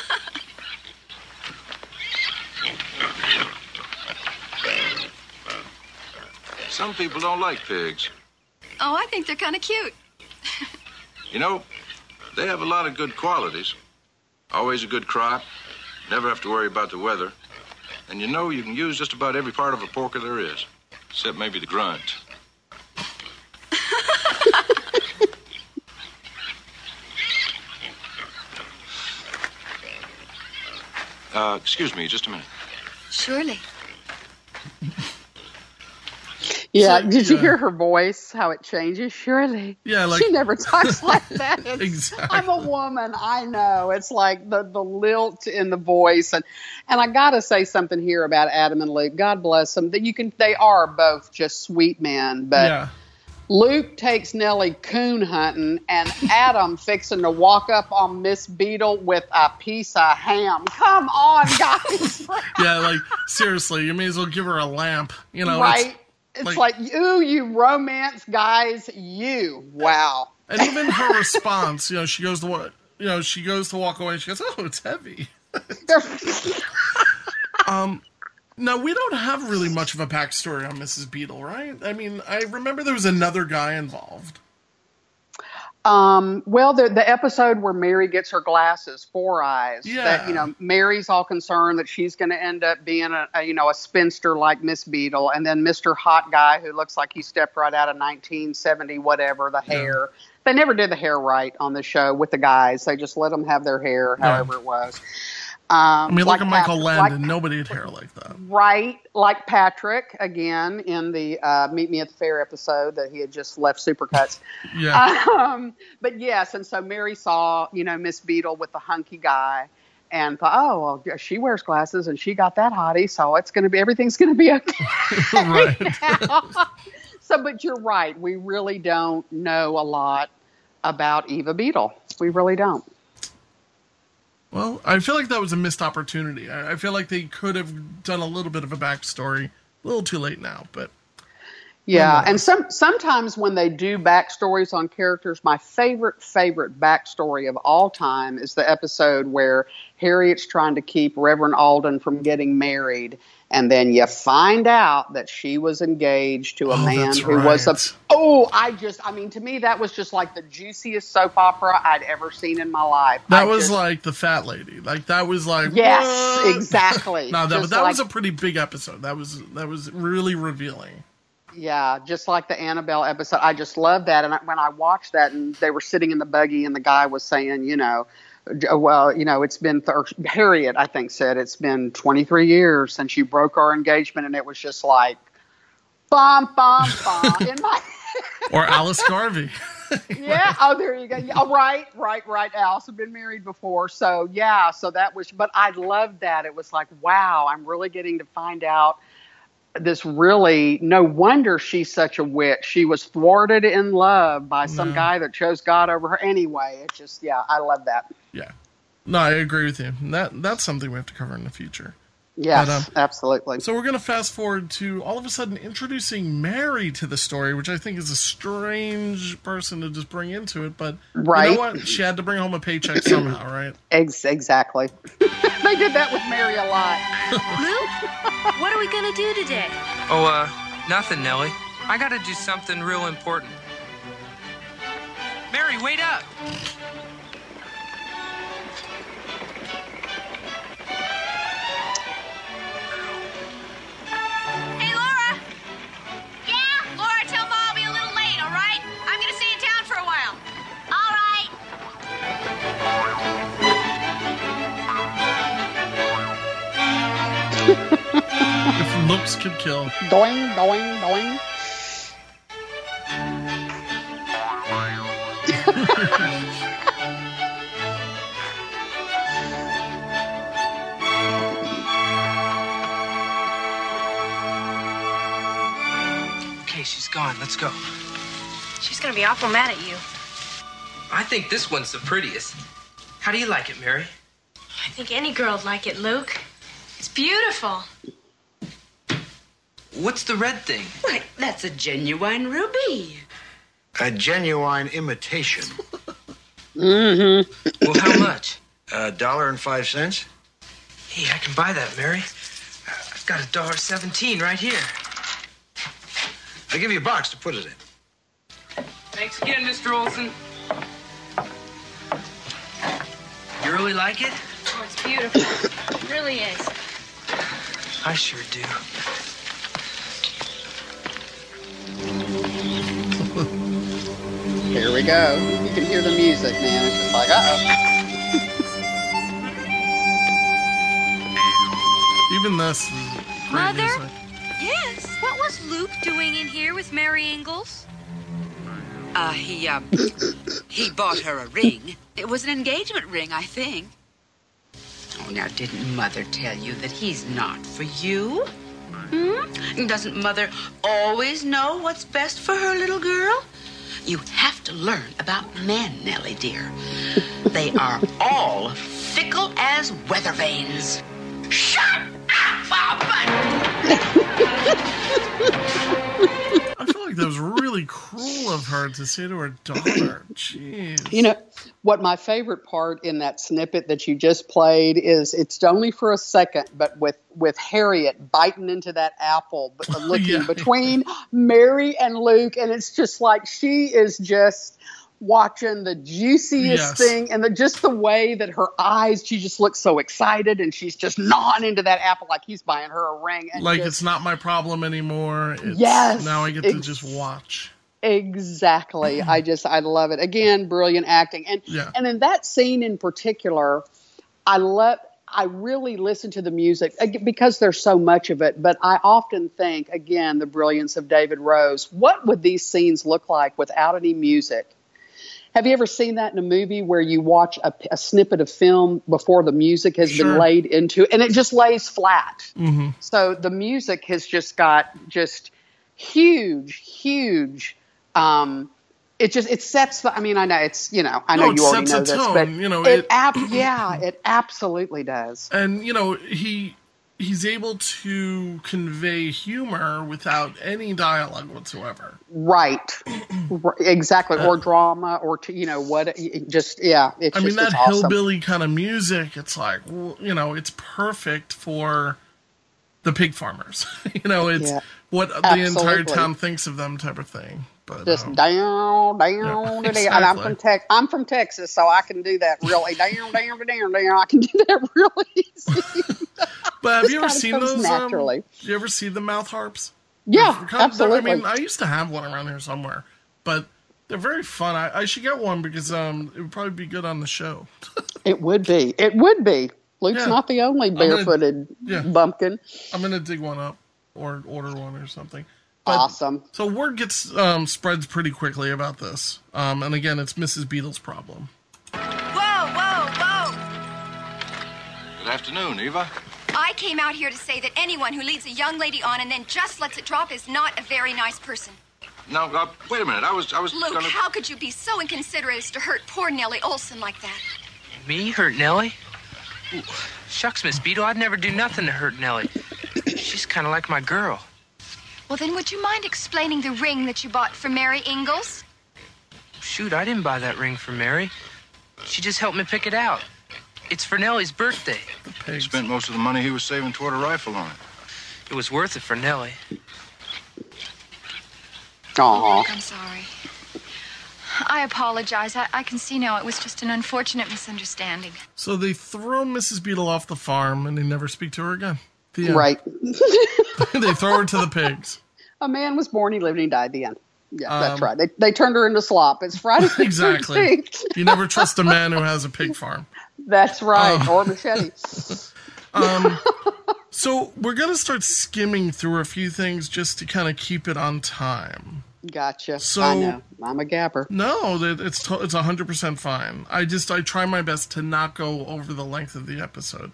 Some people don't like pigs. Oh, I think they're kind of cute. You know, they have a lot of good qualities. Always a good crop. Never have to worry about the weather. And you know, you can use just about every part of a porker there is. Except maybe the grunt. uh, excuse me, just a minute. Surely. Yeah, So- did you yeah. hear her voice, how it changes? Surely. Yeah, like- she never talks like that. It's- Exactly. I'm a woman, I know. It's like the, the lilt in the voice. And and I got to say something here about Adam and Luke. God bless them. That you can, they are both just sweet men. But Yeah. Luke takes Nellie coon hunting, and Adam fixing to walk up on Miss Beadle with a piece of ham. Come on, guys. Yeah, like, seriously, you may as well give her a lamp. You know, Right? It's, It's like- like, ooh, you romance guys, you. Wow. and even her response, you know, she goes to wa- you know, she goes to walk away. She goes, "Oh, it's heavy." Um, now we don't have really much of a backstory on Missus Beadle, right? I mean, I remember there was another guy involved. Um, well, the the episode where Mary gets her glasses, Four Eyes. Yeah. That, you know, Mary's all concerned that she's going to end up being a, a you know a spinster like Miss Beadle, and then Mister Hot Guy who looks like he stepped right out of nineteen seventy, whatever. The hair. They never did the hair right on the show with the guys. They just let them have their hair, however it was. Um, I mean, like look at Michael Pat- Landon. like- Nobody had hair like that. Right, like Patrick again in the uh, Meet Me at the Fair episode that he had just left Supercuts. Yeah. Um, but yes, and so Mary saw, you know, Miss Beadle with the hunky guy, and thought, oh, well, she wears glasses and she got that hottie, so it's going to be everything's going to be okay. Right. So, but you're right, we really don't know a lot about Eva Beadle. We really don't. Well, I feel like that was a missed opportunity. I, I feel like they could have done a little bit of a backstory. A little too late now, but Yeah, and some sometimes when they do backstories on characters, my favorite favorite backstory of all time is the episode where Harriet's trying to keep Reverend Alden from getting married, and then you find out that she was engaged to a Oh, man that's who was a right. oh, I just I mean to me that was just like the juiciest soap opera I'd ever seen in my life. that I was just- like the fat lady. Like that was like yes, what? exactly. No, that, but Just that was a like- pretty big episode. That was that was really revealing. Yeah, just like the Annabelle episode. I just love that. And I, when I watched that and they were sitting in the buggy and the guy was saying, you know, well, you know, it's been, th- or Harriet, I think, said it's been twenty-three years since you broke our engagement. And it was just like, bum, bum, bum. in my Or Alice Garvey. yeah. Oh, there you go. Yeah, oh, right, right, right. Alice had been married before. So, yeah. So that was, but I loved that. It was like, wow, I'm really getting to find out this really, no wonder she's such a witch. She was thwarted in love by some No. guy that chose God over her anyway. It's just, yeah, I love that. Yeah. No, I agree with you. That that's something we have to cover in the future. Yes, But, um, absolutely. So we're going to fast forward to all of a sudden introducing Mary to the story, which I think is a strange person to just bring into it. But you Right. know what? She had to bring home a paycheck somehow, right? Ex- exactly. They did that with Mary a lot. Luke, what are we gonna do today? Oh, uh, nothing, Nellie. I gotta do something real important. Mary, wait up! could kill. Doing, doing, doing. Okay, she's gone. Let's go. She's gonna be awful mad at you. I think this one's the prettiest. How do you like it, Mary? I think any girl'd like it, Luke. It's beautiful. What's the red thing? Why, that's a genuine ruby. A genuine imitation. Mm-hmm. Well, how much? A dollar and five cents? Hey, I can buy that, Mary. I've got a dollar seventeen right here. I'll give you a box to put it in. Thanks again, Mister Olson. You really like it? Oh, it's beautiful. It really is. I sure do. Here we go. You can hear the music, man. It's just like, uh-oh. Even this is great Mother? music. Yes. What was Luke doing in here with Mary Ingalls? Uh, he, uh, he bought her a ring. It was an engagement ring, I think. Oh, now, didn't Mother tell you that he's not for you? Hmm? Doesn't Mother always know what's best for her little girl? You have to learn about men, Nellie, dear. They are all fickle as weather vanes. Shut up, Bob! I feel like that was really cruel of her to say to her daughter. Jeez. You know, what my favorite part in that snippet that you just played is it's only for a second, but with, with Harriet biting into that apple, but looking Yeah. between Mary and Luke, and it's just like she is just watching the juiciest Yes. thing, and the, just the way that her eyes, she just looks so excited, and she's just gnawing into that apple like he's buying her a ring. And Like just, it's not my problem anymore. It's, Yes, Now I get to ex- just watch. Exactly. I just, I love it. Again, brilliant acting. And, Yeah. and in that scene in particular, I love, I really listen to the music ag- because there's so much of it. But I often think, again, the brilliance of David Rose. What would these scenes look like without any music? Have you ever seen that in a movie where you watch a, a snippet of film before the music has Sure. been laid into, and it just lays flat? Mm-hmm. So the music has just got just huge, huge. Um, it just it sets the. I mean, I know it's you know I know No, it you already sets know a this, tone, but you know, it, it- ab- yeah, it absolutely does. And you know he he's able to convey humor without any dialogue whatsoever. Right, R- exactly, or drama, or to, you know what? it Just yeah, it's I mean, just that it's awesome. hillbilly kind of music, it's like, well, you know, it's perfect for the pig farmers. you know, it's Yeah. what the entire Absolutely. town thinks of them type of thing. But Just um, down, down, Yeah, down, and I'm exactly. from Tex. I'm from Texas, so I can do that really down, down, down, down. I can do that really easy. but have This you ever kinda seen comes those? Um, naturally. you ever see the mouth harps? Yeah, They're kind of- absolutely. I mean, I used to have one around here somewhere, but they're very fun. I, I should get one because um, it would probably be good on the show. It would be. It would be. Luke's Yeah. not the only gonna- barefooted yeah. bumpkin. I'm gonna dig one up or order one or something. But, Awesome. So word gets um, spreads pretty quickly about this, um, and again, it's Missus Beadle's problem. Whoa, whoa, whoa! Good afternoon, Eva. I came out here to say that anyone who leads a young lady on and then just lets it drop is not a very nice person. Now, uh, wait a minute. I was, I was Luke, gonna. how could you be so inconsiderate as to hurt poor Nellie Olson like that? Me hurt Nellie? Ooh, shucks, Miss Beadle, I'd never do nothing to hurt Nellie. She's kind of like my girl. Well, then would you mind explaining the ring that you bought for Mary Ingalls? Shoot, I didn't buy that ring for Mary. She just helped me pick it out. It's for Nellie's birthday. The He pigs. spent most of the money he was saving toward a rifle on it. It was worth it for Nellie. Aw. I'm sorry. I apologize. I, I can see now it was just an unfortunate misunderstanding. So they throw Missus Beadle off the farm, and they never speak to her again. The end. Right. They throw her to the pigs. A man was born, he lived, and he died. The end. Yeah, that's Um, right. They they turned her into slop. It's Friday the Exactly. thirteenth. You never trust a man who has a pig farm. That's right. Oh. Or machete. Um, So we're going to start skimming through a few things just to kind of keep it on time. Gotcha. So, I know. I'm a gapper. No, that it's to, it's one hundred percent fine. I just, I try my best to not go over the length of the episode.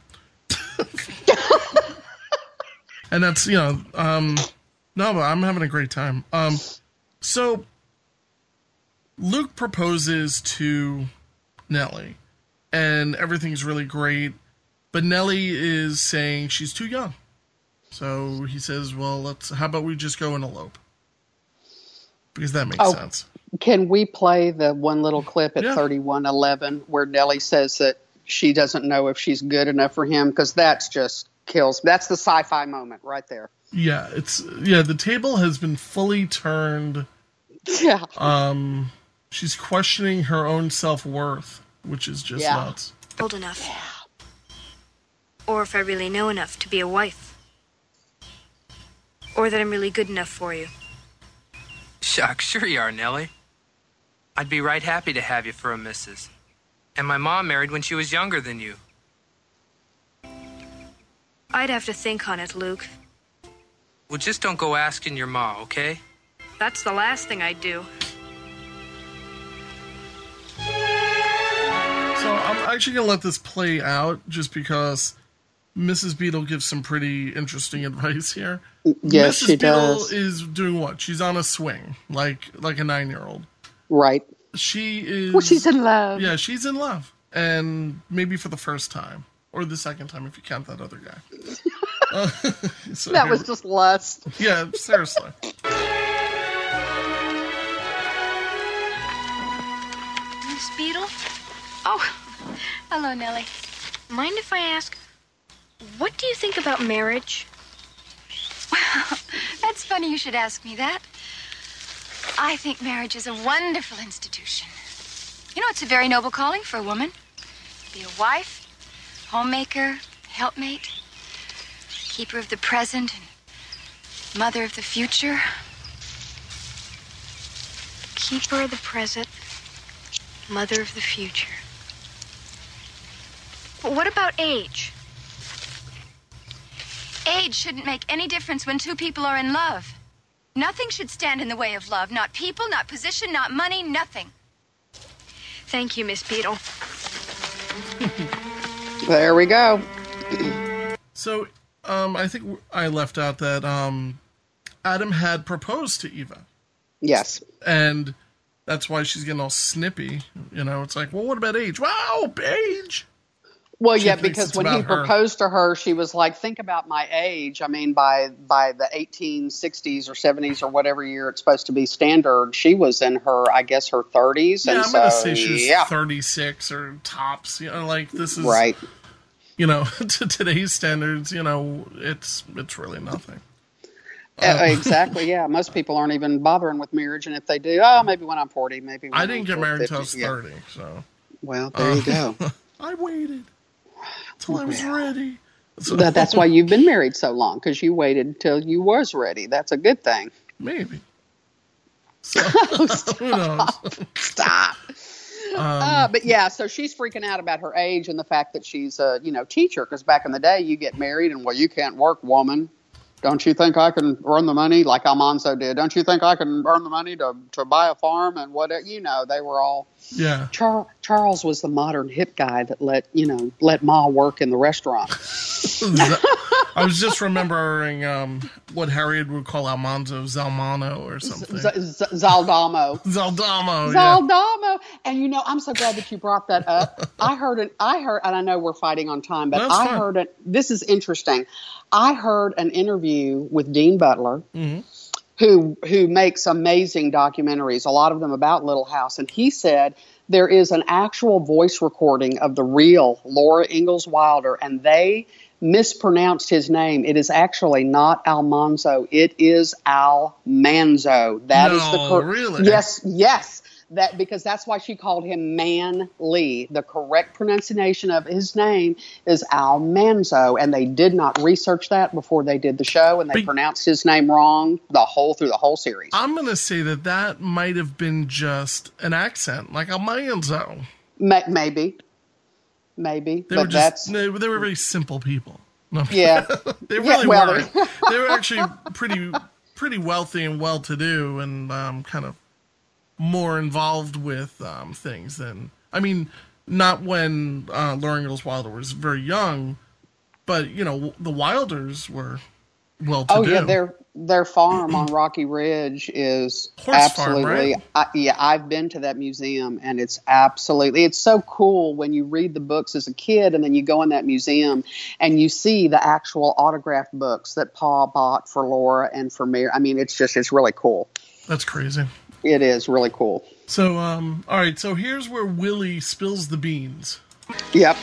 And that's, you know, um, no, but I'm having a great time. Um, so Luke proposes to Nellie, and everything's really great, but Nellie is saying she's too young. So he says, well, let's, how about we just go and elope? Because that makes Oh, sense. Can we play the one little clip at Yeah. thirty-one eleven where Nellie says that she doesn't know if she's good enough for him? Because that's just kills. That's the sci-fi moment right there. Yeah, it's, yeah, the table has been fully turned. Yeah. Um, she's questioning her own self-worth, which is just Yeah. nuts. Old enough. Or if I really know enough to be a wife. Or that I'm really good enough for you. Shucks, sure you are, Nellie. I'd be right happy to have you for a missus. And my mom married when she was younger than you. I'd have to think on it, Luke. Well, just don't go asking your ma, okay? That's the last thing I'd do. So I'm actually going to let this play out just because Missus Beadle gives some pretty interesting advice here. Yes, Missus she Beadle does. is doing what? She's on a swing, like like a nine-year-old. Right. She is... Well, she's in love. Yeah, she's in love. And maybe for the first time. Or the second time if you count that other guy. uh, so That here- was just lust. Yeah, seriously. Miss Beadle? Oh, hello, Nellie. Mind if I ask, what do you think about marriage? Well, that's funny you should ask me that. I think marriage is a wonderful institution. You know, it's a very noble calling for a woman. Be a wife, homemaker, helpmate, keeper of the present, and mother of the future. Keeper of the present, mother of the future. But what about age? Age shouldn't make any difference when two people are in love. Nothing should stand in the way of love. Not people, not position, not money, nothing. Thank you, Miss Beadle. There we go. So, um, I think I left out that um, Adam had proposed to Eva. Yes. And that's why she's getting all snippy. You know, it's like, well, what about age? Wow, age! Well, She yeah, thinks because it's when he about her. proposed to her, she was like, think about my age. I mean, by by the eighteen sixties or seventies or whatever year it's supposed to be standard, she was in her, I guess, her thirties. Yeah, and I'm so, going to say she's yeah. thirty-six or tops. You know, like, this is... Right. You know, to today's standards, you know, it's it's really nothing. Uh, exactly, yeah. Most people aren't even bothering with marriage, and if they do, oh, maybe when I'm forty, maybe when I I'm didn't get married until I was fifty, yeah. thirty, so... Well, there Uh, you go. I waited till I was ready. So, That- That's why you've been married so long, because you waited till you was ready. That's a good thing. Maybe. So, who knows? Stop. Um, uh, but yeah, so she's freaking out about her age and the fact that she's a you know teacher. Because back in the day, you get married and well, you can't work, woman. Don't you think I can earn the money like Almanzo did? Don't you think I can earn the money to, to buy a farm and whatever? You know, they were all. Yeah. Char- Charles was the modern hip guy that let you know let Ma work in the restaurant. I was just remembering um, what Harriet would call Almanzo Zalmano or something. Z- Z- Zaldamo. Zaldamo, yeah. Zaldamo. And you know, I'm so glad that you brought that up. I heard it. I heard, and I know we're fighting on time, but That's I fine. heard it. This is interesting. I heard an interview with Dean Butler, Mm-hmm. who who makes amazing documentaries, a lot of them about Little House, and he said there is an actual voice recording of the real Laura Ingalls Wilder, and they mispronounced his name. It is actually not Almanzo. It is Almanzo. That is the No, cor- really? Yes, yes. That because that's why she called him Man Lee. The correct pronunciation of his name is Almanzo, and they did not research that before they did the show, and they Be- pronounced his name wrong the whole through the whole series. I'm going to say that that might have been just an accent, like Almanzo. Ma- maybe, maybe, They but were just, that's they, they were very simple people. No. Yeah. They Yeah, really well, were. They were actually pretty pretty wealthy and well-to-do and um, kind of more involved with um, things than... I mean, not when uh, Laura Ingalls Wilder was very young, but, you know, the Wilders were well-to-do. Oh, yeah, their, their farm on Rocky Ridge is Horse absolutely... farm, right? I, yeah, I've been to that museum, and it's absolutely... It's so cool when you read the books as a kid, and then you go in that museum, and you see the actual autographed books that Pa bought for Laura and for Mary. I mean, it's just... It's really cool. That's crazy. It is really cool. So, um, all right, so here's where Willie spills the beans. Yep.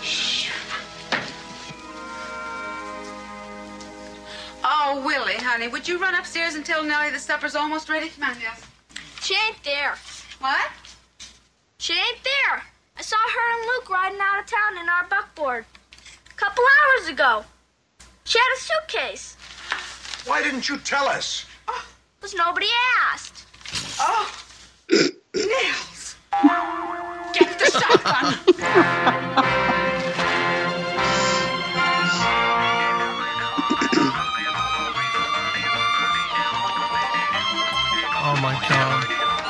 Oh, Willie, honey, would you run upstairs and tell Nellie the supper's almost ready? Come on, Nels. She ain't there. What? She ain't there. I saw her and Luke riding out of town in our buckboard. A couple hours ago. She had a suitcase. Why didn't you tell us? Was nobody asked. Oh, Nels. Get the shotgun. Oh my god!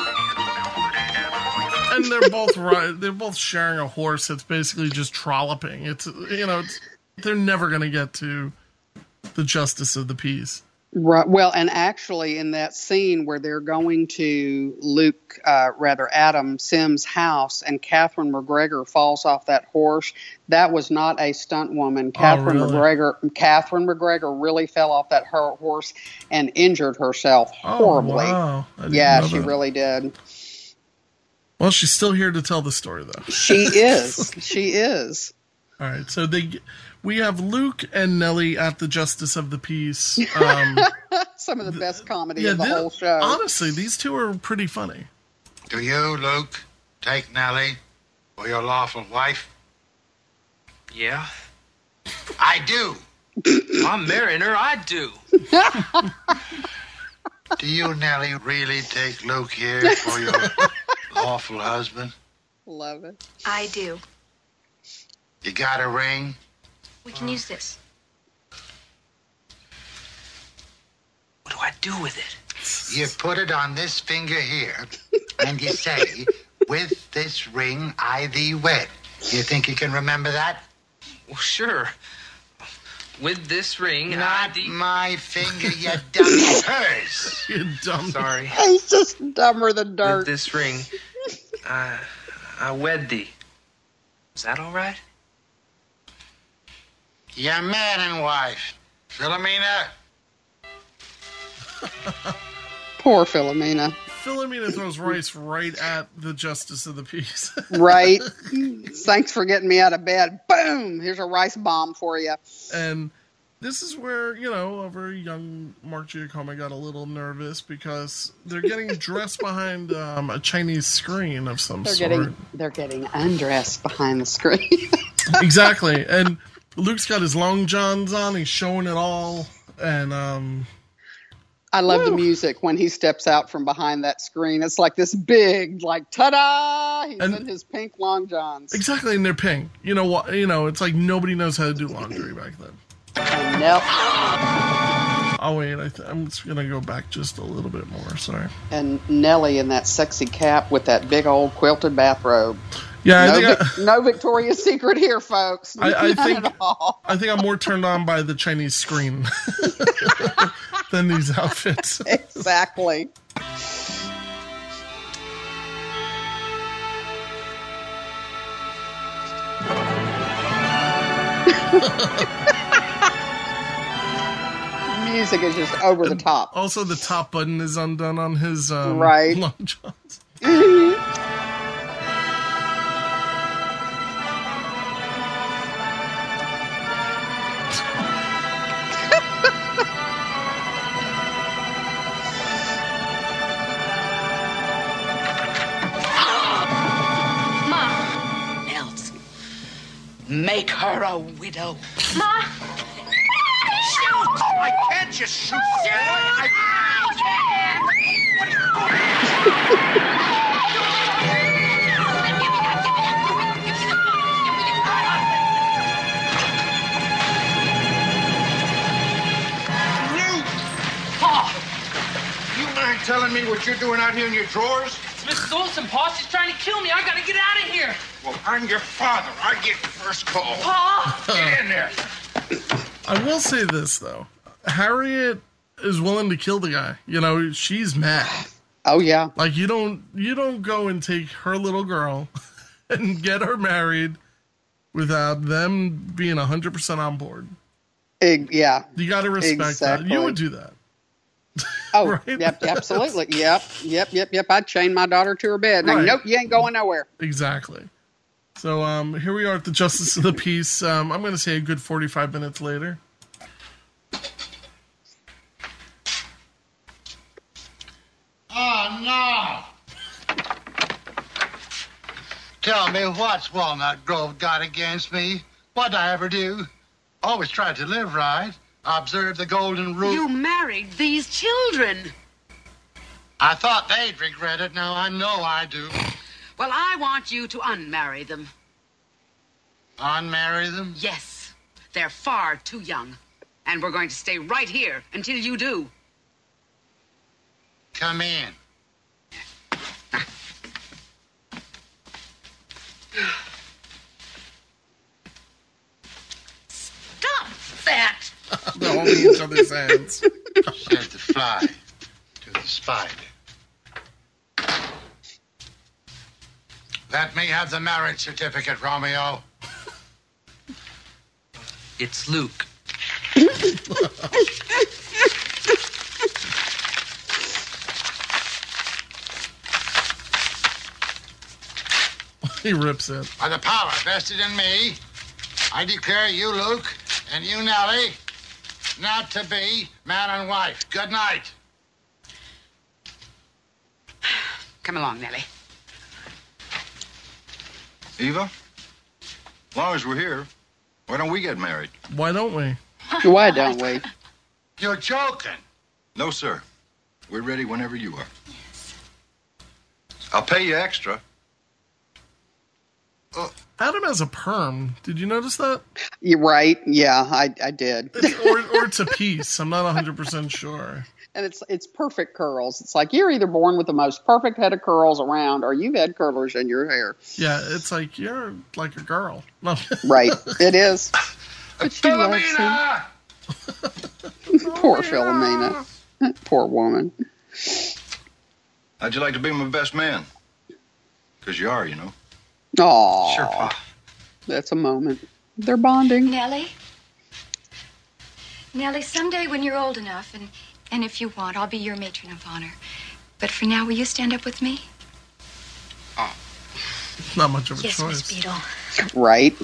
And they're both ri- they're both sharing a horse that's basically just trolloping. It's you know it's, they're never gonna get to the justice of the peace. Right. Well, and actually, in that scene where they're going to Luke, uh, rather Adam Sims' house, and Catherine McGregor falls off that horse, that was not a stunt woman. Catherine really? McGregor, Catherine McGregor really fell off that her horse and injured herself horribly. Oh, wow. I didn't Yeah, know she that. really did. Well, she's still here to tell the story, though. She is. She is. All right, so they we have Luke and Nellie at the Justice of the Peace. Um, Some of the best comedy yeah, of the they- whole show. honestly, these two are pretty funny. Do you, Luke, take Nellie for your lawful wife? Yeah. I do. I'm marrying her, I do. Do you, Nellie, really take Luke here for your lawful husband? Love it. I do. You got a ring? We can use this. What do I do with it? You put it on this finger here, and you say, with this ring I thee wed. You think you can remember that? Well, sure. With this ring, I Not de- my finger, you dummy. Hers. You dumb. Sorry. He's just dumber than With dirt. this ring, I, I wed thee. Is that all right? Your man and wife, Philomena. Poor Philomena. Philomena throws rice right at the Justice of the Peace. Right? Thanks for getting me out of bed. Boom! Here's a rice bomb for you. And this is where, you know, a very young Mark Giacomo got a little nervous because they're getting dressed behind um, a Chinese screen of some They're sort. getting they're getting undressed behind the screen. Exactly. And Luke's got his long johns on. He's showing it all. And, um... I love Woo. the music when he steps out from behind that screen. It's like this big, like, ta-da! He's And- in his pink long johns. Exactly, and they're pink. You know what? You know, it's like nobody knows how to do laundry back then. And Nell, Oh wait, I th- I'm just gonna go back just a little bit more. Sorry. and Nellie in that sexy cap with that big old quilted bathrobe. Yeah, I no, think I, Vic- no Victoria's Secret here, folks. I, I Not think at all. I think I'm more turned on by the Chinese screen than these outfits. Exactly. Music is just over the top. Also, the top button is undone on his um, Right. long johns. Nels, make her a widow. Ma, I can't just shoot. I... mind telling me what you're doing out here in your drawers? It's Missus Olson, Pa. She's trying to kill me. I gotta get out of here. Well, I'm your father. I get the first call. Pa! Get in there. I will say this, though. Harriet is willing to kill the guy. You know, she's mad. Oh, yeah. Like, you don't you don't go and take her little girl and get her married without them being one hundred percent on board. Eg- yeah. You got to respect Exactly. that. You would do that. Oh, Right? yep, absolutely. Yep, yep, yep, yep. I'd chain my daughter to her bed. Like, Right. nope, you ain't going nowhere. Exactly. So um, here we are at the Justice of the Peace. Um, I'm going to say a good forty-five minutes later. Oh, no. Tell me, what's Walnut Grove got against me? What'd I ever do? Always tried to live right. Observe the golden rule. You married these children. I thought they'd regret it. Now I know I do. Well, I want you to unmarry them. Unmarry them? Yes. They're far too young. And we're going to stay right here until you do. Come in. Stop that! They're holding each other's hands. Said the fly to the spider. Let me have the marriage certificate, Romeo. It's Luke. He rips it. By the power vested in me, I declare you, Luke, and you, Nellie, not to be man and wife. Good night. Come along, Nellie. Eva, as long as we're here, why don't we get married? Why don't we? Why don't we? You're joking. No, sir. We're ready whenever you are. I'll pay you extra. Adam has a perm. Did you notice that? You're right. Yeah, I, I did. It's, or, or it's a piece. I'm not one hundred percent sure. And it's it's perfect curls. It's like you're either born with the most perfect head of curls around, or you've had curlers in your hair. Yeah, it's like you're like a girl. No. Right. It is. But she loves him. Philomena! Poor Philomena. Poor woman. How'd you like to be my best man? Because you are, you know. Aw. Sure, Pa. That's a moment. They're bonding. Nellie? Nellie, someday when you're old enough, and, and if you want, I'll be your matron of honor. But for now, will you stand up with me? Not much of a Yes, choice. Miss Beadle. Right.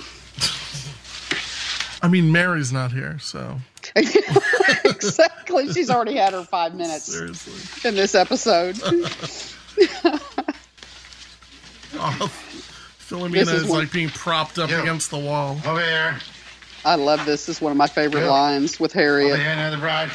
I mean, Mary's not here, so Exactly. She's already had her five minutes seriously. in this episode. Oh, Philomena This is, is one- like being propped up Yeah. against the wall. Over here. I love this. This is one of my favorite Yeah. lines with Over Harriet. here near the bride.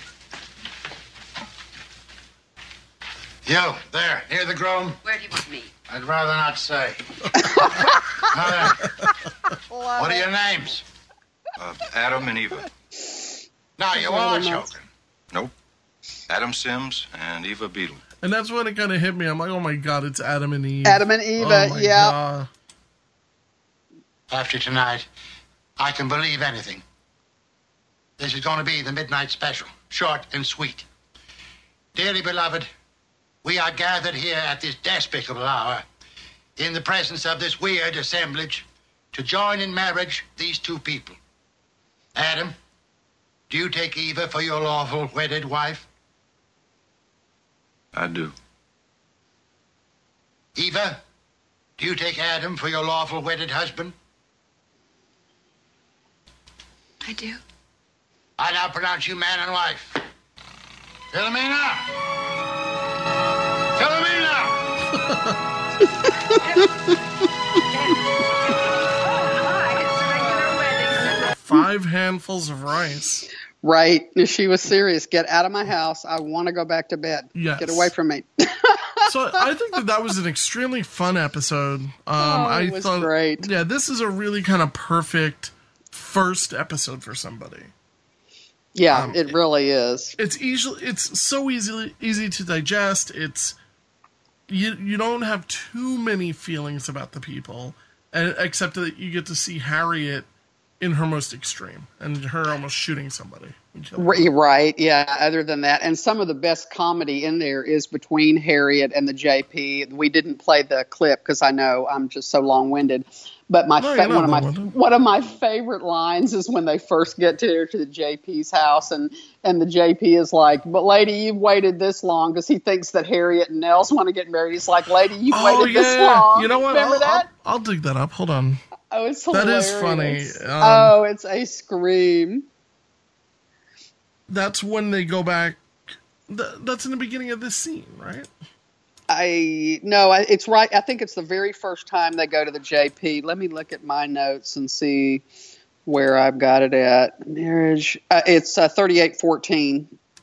You, there, near the groom. Where do you want me? I'd rather not say. Now then, what are your names? Uh, Adam and Eva. No, you are joking. Nope. Adam Sims and Eva Beadle. And that's when it kind of hit me. I'm like, oh my god, it's Adam and Eve. Adam and Eva, Oh my yeah. God. After tonight, I can believe anything. This is going to be the midnight special, short and sweet. Dearly beloved, we are gathered here at this despicable hour in the presence of this weird assemblage to join in marriage these two people. Adam, do you take Eva for your lawful wedded wife? I do. Eva, do you take Adam for your lawful wedded husband? I do. I now pronounce you man and wife. Philomena! Philomena! Five handfuls of rice. Right. She was serious. Get out of my house. I want to go back to bed. Yes. Get away from me. So I think that that was an extremely fun episode. Um, Oh, I it was thought, great. Yeah, this is a really kind of perfect first episode for somebody. Yeah, Um, it really is. It's easy. It's so easily easy to digest. It's you. You don't have too many feelings about the people, and except that you get to see Harriet in her most extreme, and her almost shooting somebody. Right, yeah, other than that. And some of the best comedy in there is between Harriet and the J P. We didn't play the clip because I know I'm just so long-winded. But my No, fa- you're not one of my long-winded. one of my favorite lines is when they first get to to the J P's house, and and the J P is like, "But lady, you've waited this long," because he thinks that Harriet and Nels want to get married. He's like, "Lady, you've Oh waited yeah, this long." you know what? Remember I'll, that? I'll, I'll dig that up. Hold on. Oh, it's That hilarious. is funny. Um, oh, it's a scream. That's when they go back. Th- that's in the beginning of this scene, right? I no, I, it's right. I think it's the very first time they go to the J P. Let me look at my notes and see where I've got it at. Marriage. Uh, it's uh, thirty-eight fourteen.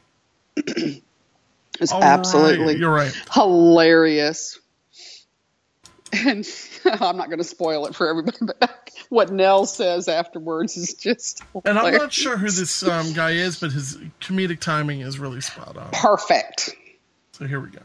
It's Oh, absolutely right. You're right. hilarious. And I'm not going to spoil it for everybody, but what Nell says afterwards is just hilarious. And I'm not sure who this um, guy is, but his comedic timing is really spot on. Perfect. So here we go.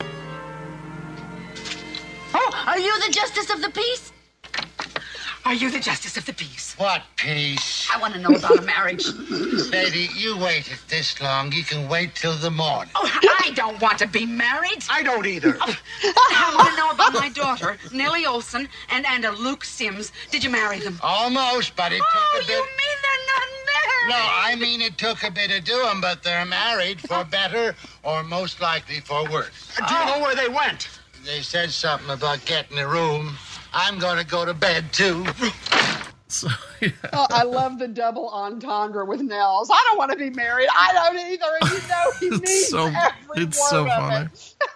Oh, are you the justice of the peace? Are you the justice of the peace? What peace? I want to know about a marriage. Lady, you waited this long. You can wait till the morning. Oh, I don't want to be married. I don't either. Oh, I want to know about my daughter, Nellie Olson, and, and uh, Luke Sims. Did you marry them? Almost, but it Oh, took a bit. you mean they're not married? No, I mean it took a bit of doing, but they're married for better or most likely for worse. Do you know where they went? They said something about getting a room. I'm going to go to bed, too. So, yeah. Oh, I love the double entendre with Nels. I don't want to be married. I don't either. And you know he It's means so- every it's word so of funny.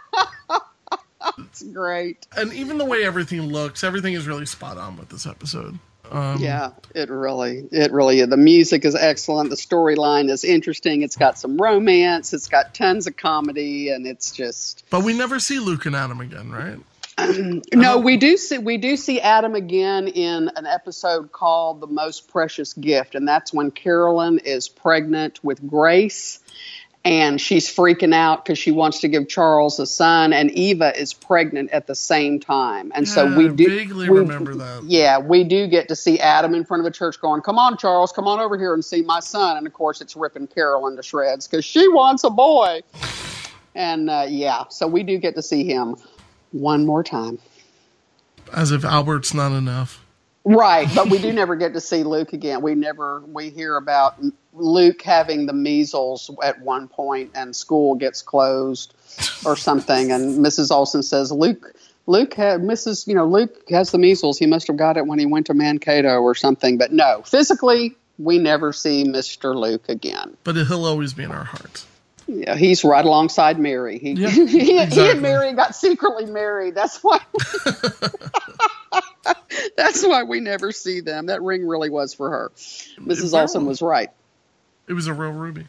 it. It's great. And even the way everything looks, everything is really spot on with this episode. Um, Yeah, it really, it really is. The music is excellent. The storyline is interesting. It's got some romance. It's got tons of comedy, and it's just. But we never see Luke and Adam again, right? No, we do see we do see Adam again in an episode called "The Most Precious Gift," and that's when Carolyn is pregnant with Grace, and she's freaking out because she wants to give Charles a son, and Eva is pregnant at the same time, and so Yeah, we do vaguely we- remember that. Yeah, we do get to see Adam in front of a church going, "Come on, Charles, come on over here and see my son," and of course it's ripping Carolyn to shreds because she wants a boy, and uh, yeah, so we do get to see him one more time. As if Albert's not enough. Right, but we do never get to see Luke again. We never we hear about Luke having the measles at one point, and school gets closed or something. And Missus Olsen says, "Luke, Luke had Missus You know, Luke has the measles. He must have got it when he went to Mankato or something." But no, physically, we never see Mister Luke again. But he'll always be in our hearts. Yeah, he's right alongside Mary. He, Yeah, he, he exactly. and Mary got secretly married. That's why. That's why we never see them. That ring really was for her. Missus Well, Olsen was right. It was a real ruby.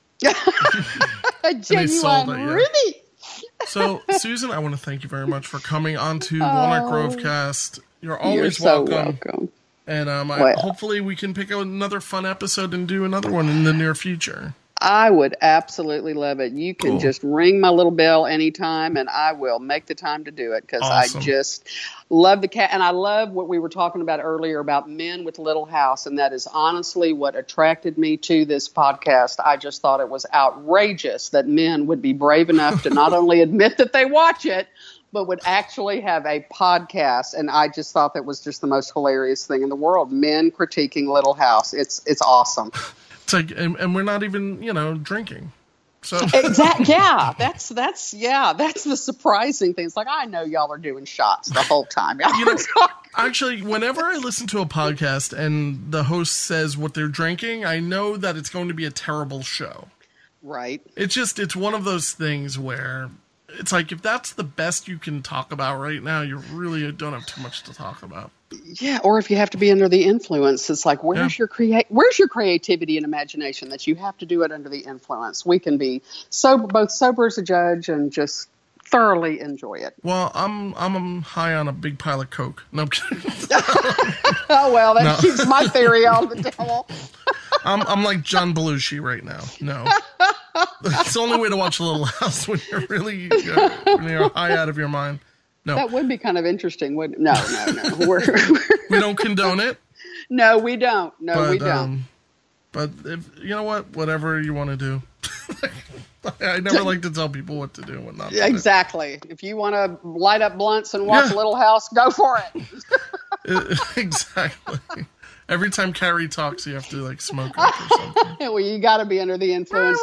A they sold genuine it, yeah. ruby. So, Susan, I want to thank you very much for coming on to Walnut Grove Cast. You're always You're so welcome. welcome. And um, I, Well. hopefully we can pick out another fun episode and do another one in the near future. I would absolutely love it. You can Cool. just ring my little bell anytime, and I will make the time to do it because Awesome. I just love the cat. And I love what we were talking about earlier about men with Little House, and that is honestly what attracted me to this podcast. I just thought it was outrageous that men would be brave enough to not only admit that they watch it, but would actually have a podcast. And I just thought that was just the most hilarious thing in the world. Men critiquing Little House. It's it's awesome. It's like, and, and we're not even, you know, drinking. So Exactly. Yeah, that's that's yeah, that's the surprising thing. It's like I know y'all are doing shots the whole time. Y'all You know, are talking. actually, whenever I listen to a podcast and the host says what they're drinking, I know that it's going to be a terrible show. Right. It's just, it's one of those things where it's like, if that's the best you can talk about right now, you really don't have too much to talk about. Yeah, or if you have to be under the influence, it's like where's Yeah. your create where's your creativity and imagination that you have to do it under the influence? We can be sober, both sober as a judge and just thoroughly enjoy it. Well, I'm I'm high on a big pile of Coke. No, I'm kidding. Oh well, that No. keeps my theory on the devil. I'm I'm like John Belushi right now. No. It's the only way to watch Little House when you're really uh, when you're high out of your mind. No. That would be kind of interesting, wouldn't it? No, no, no. We're, we don't condone it. No, we don't. No, but, we don't. Um, but if you know what, whatever you want to do. I never like to tell people what to do and what not to do. Exactly. If you want to light up blunts and watch Yeah. Little House, go for it. Exactly. Every time Carrie talks, you have to like smoke up or something. Well, you got to be under the influence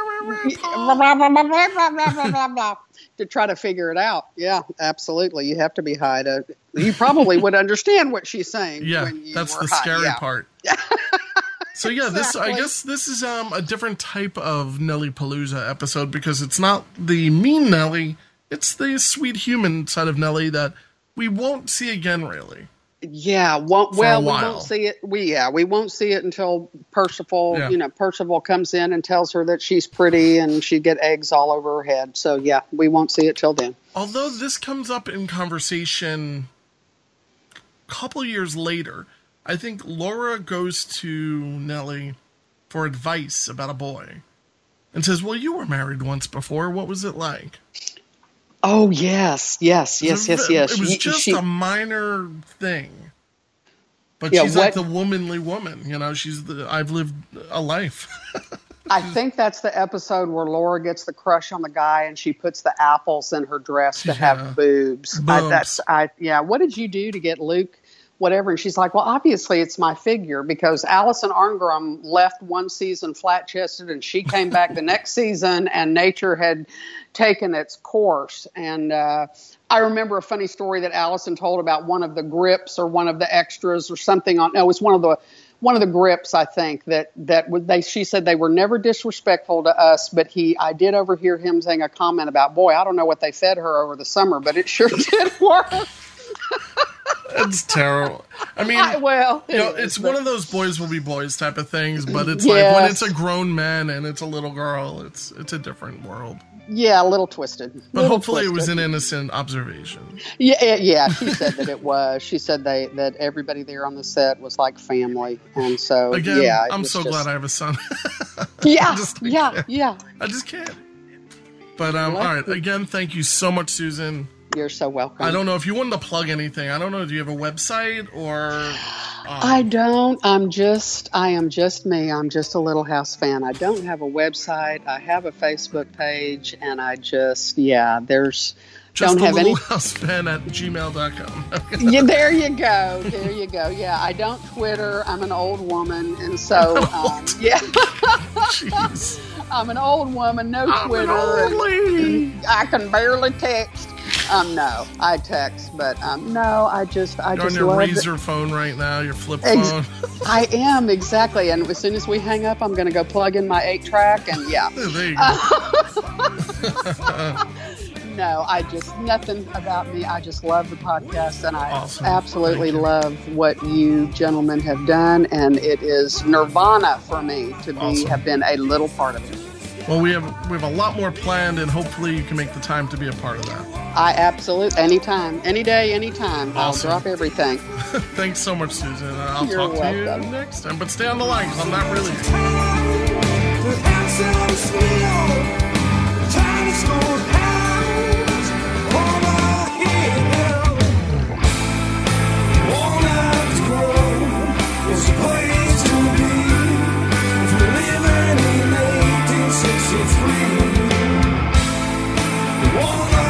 to try to figure it out. Yeah, absolutely. You have to be high to. You probably would understand what she's saying. Yeah, when you that's were the high. scary Yeah. part. So yeah, this I Exactly. guess this is um, a different type of Nelly Palooza episode because it's not the mean Nelly, it's the sweet human side of Nelly that we won't see again, really. Yeah, won't, For a well, we while. won't see it. We yeah, we won't see it until Percival. Yeah. You know, Percival comes in and tells her that she's pretty and she get eggs all over her head. So yeah, we won't see it till then. Although this comes up in conversation a couple years later, I think Laura goes to Nelly for advice about a boy and says, well, you were married once before. What was it like? Oh yes, yes, yes, yes, yes. It was She- just she- a minor thing. But Yeah, she's like what- the womanly woman. You know, she's the, I've lived a life. I think that's the episode where Laura gets the crush on the guy and she puts the apples in her dress to Yeah. have boobs. I, Boobs. that's I yeah. What did you do to get Luke? Whatever. And she's like, well, obviously it's my figure because Allison Arngrim left one season flat chested and she came back the next season and nature had taken its course. And uh, I remember a funny story that Allison told about one of the grips or one of the extras or something on. No, it was one of the one of the grips, I think, that that would they. She said they were never disrespectful to us, but he, I did overhear him saying a comment about, boy, I don't know what they fed her over the summer, but it sure did work. It's terrible. I mean, I, well, you know, it is, it's but- one of those boys will be boys type of things, but it's like when Yes. it's a grown man and it's a little girl, it's it's a different world. Yeah, a little twisted. But Little hopefully it was twisted. an innocent observation. Yeah, eh, yeah. She said that it was. She said they that everybody there on the set was like family, and so Again, yeah. it I'm was so just- glad I have a son. Yeah, just- yeah, yeah. I just can't. But um, all right, again, thank you so much, Susan. You're so welcome. I don't know if you wanted to plug anything. I don't know. Do you have a website or? Um, I don't. I'm just. I am just me. I'm just a Little House fan. I don't have a website. I have a Facebook page, and I just yeah. There's just don't a have little any. house fan at gmail dot com. Yeah, there you go. There you go. Yeah, I don't Twitter. I'm an old woman, and so um, yeah, Jeez. I'm an old woman. No I'm an Twitter. old lady. I can barely text. Um, no, I text, but um, no, I just, I You're on just your love Razor it. phone right now, your flip Ex- phone. I am exactly, and as soon as we hang up, I'm going to go plug in my eight track, and yeah. There you go. No, I just nothing about me. I just love the podcast, and I Awesome. absolutely Thank you. love what you gentlemen have done, and it is nirvana for me to be Awesome. have been a little part of it. Well, we have we have a lot more planned, and hopefully you can make the time to be a part of that. I absolutely anytime, any day, anytime. Awesome. I'll drop everything. Thanks so much, Susan. and I'll You're talk to welcome. you next time. But stay on the line because I'm not really. One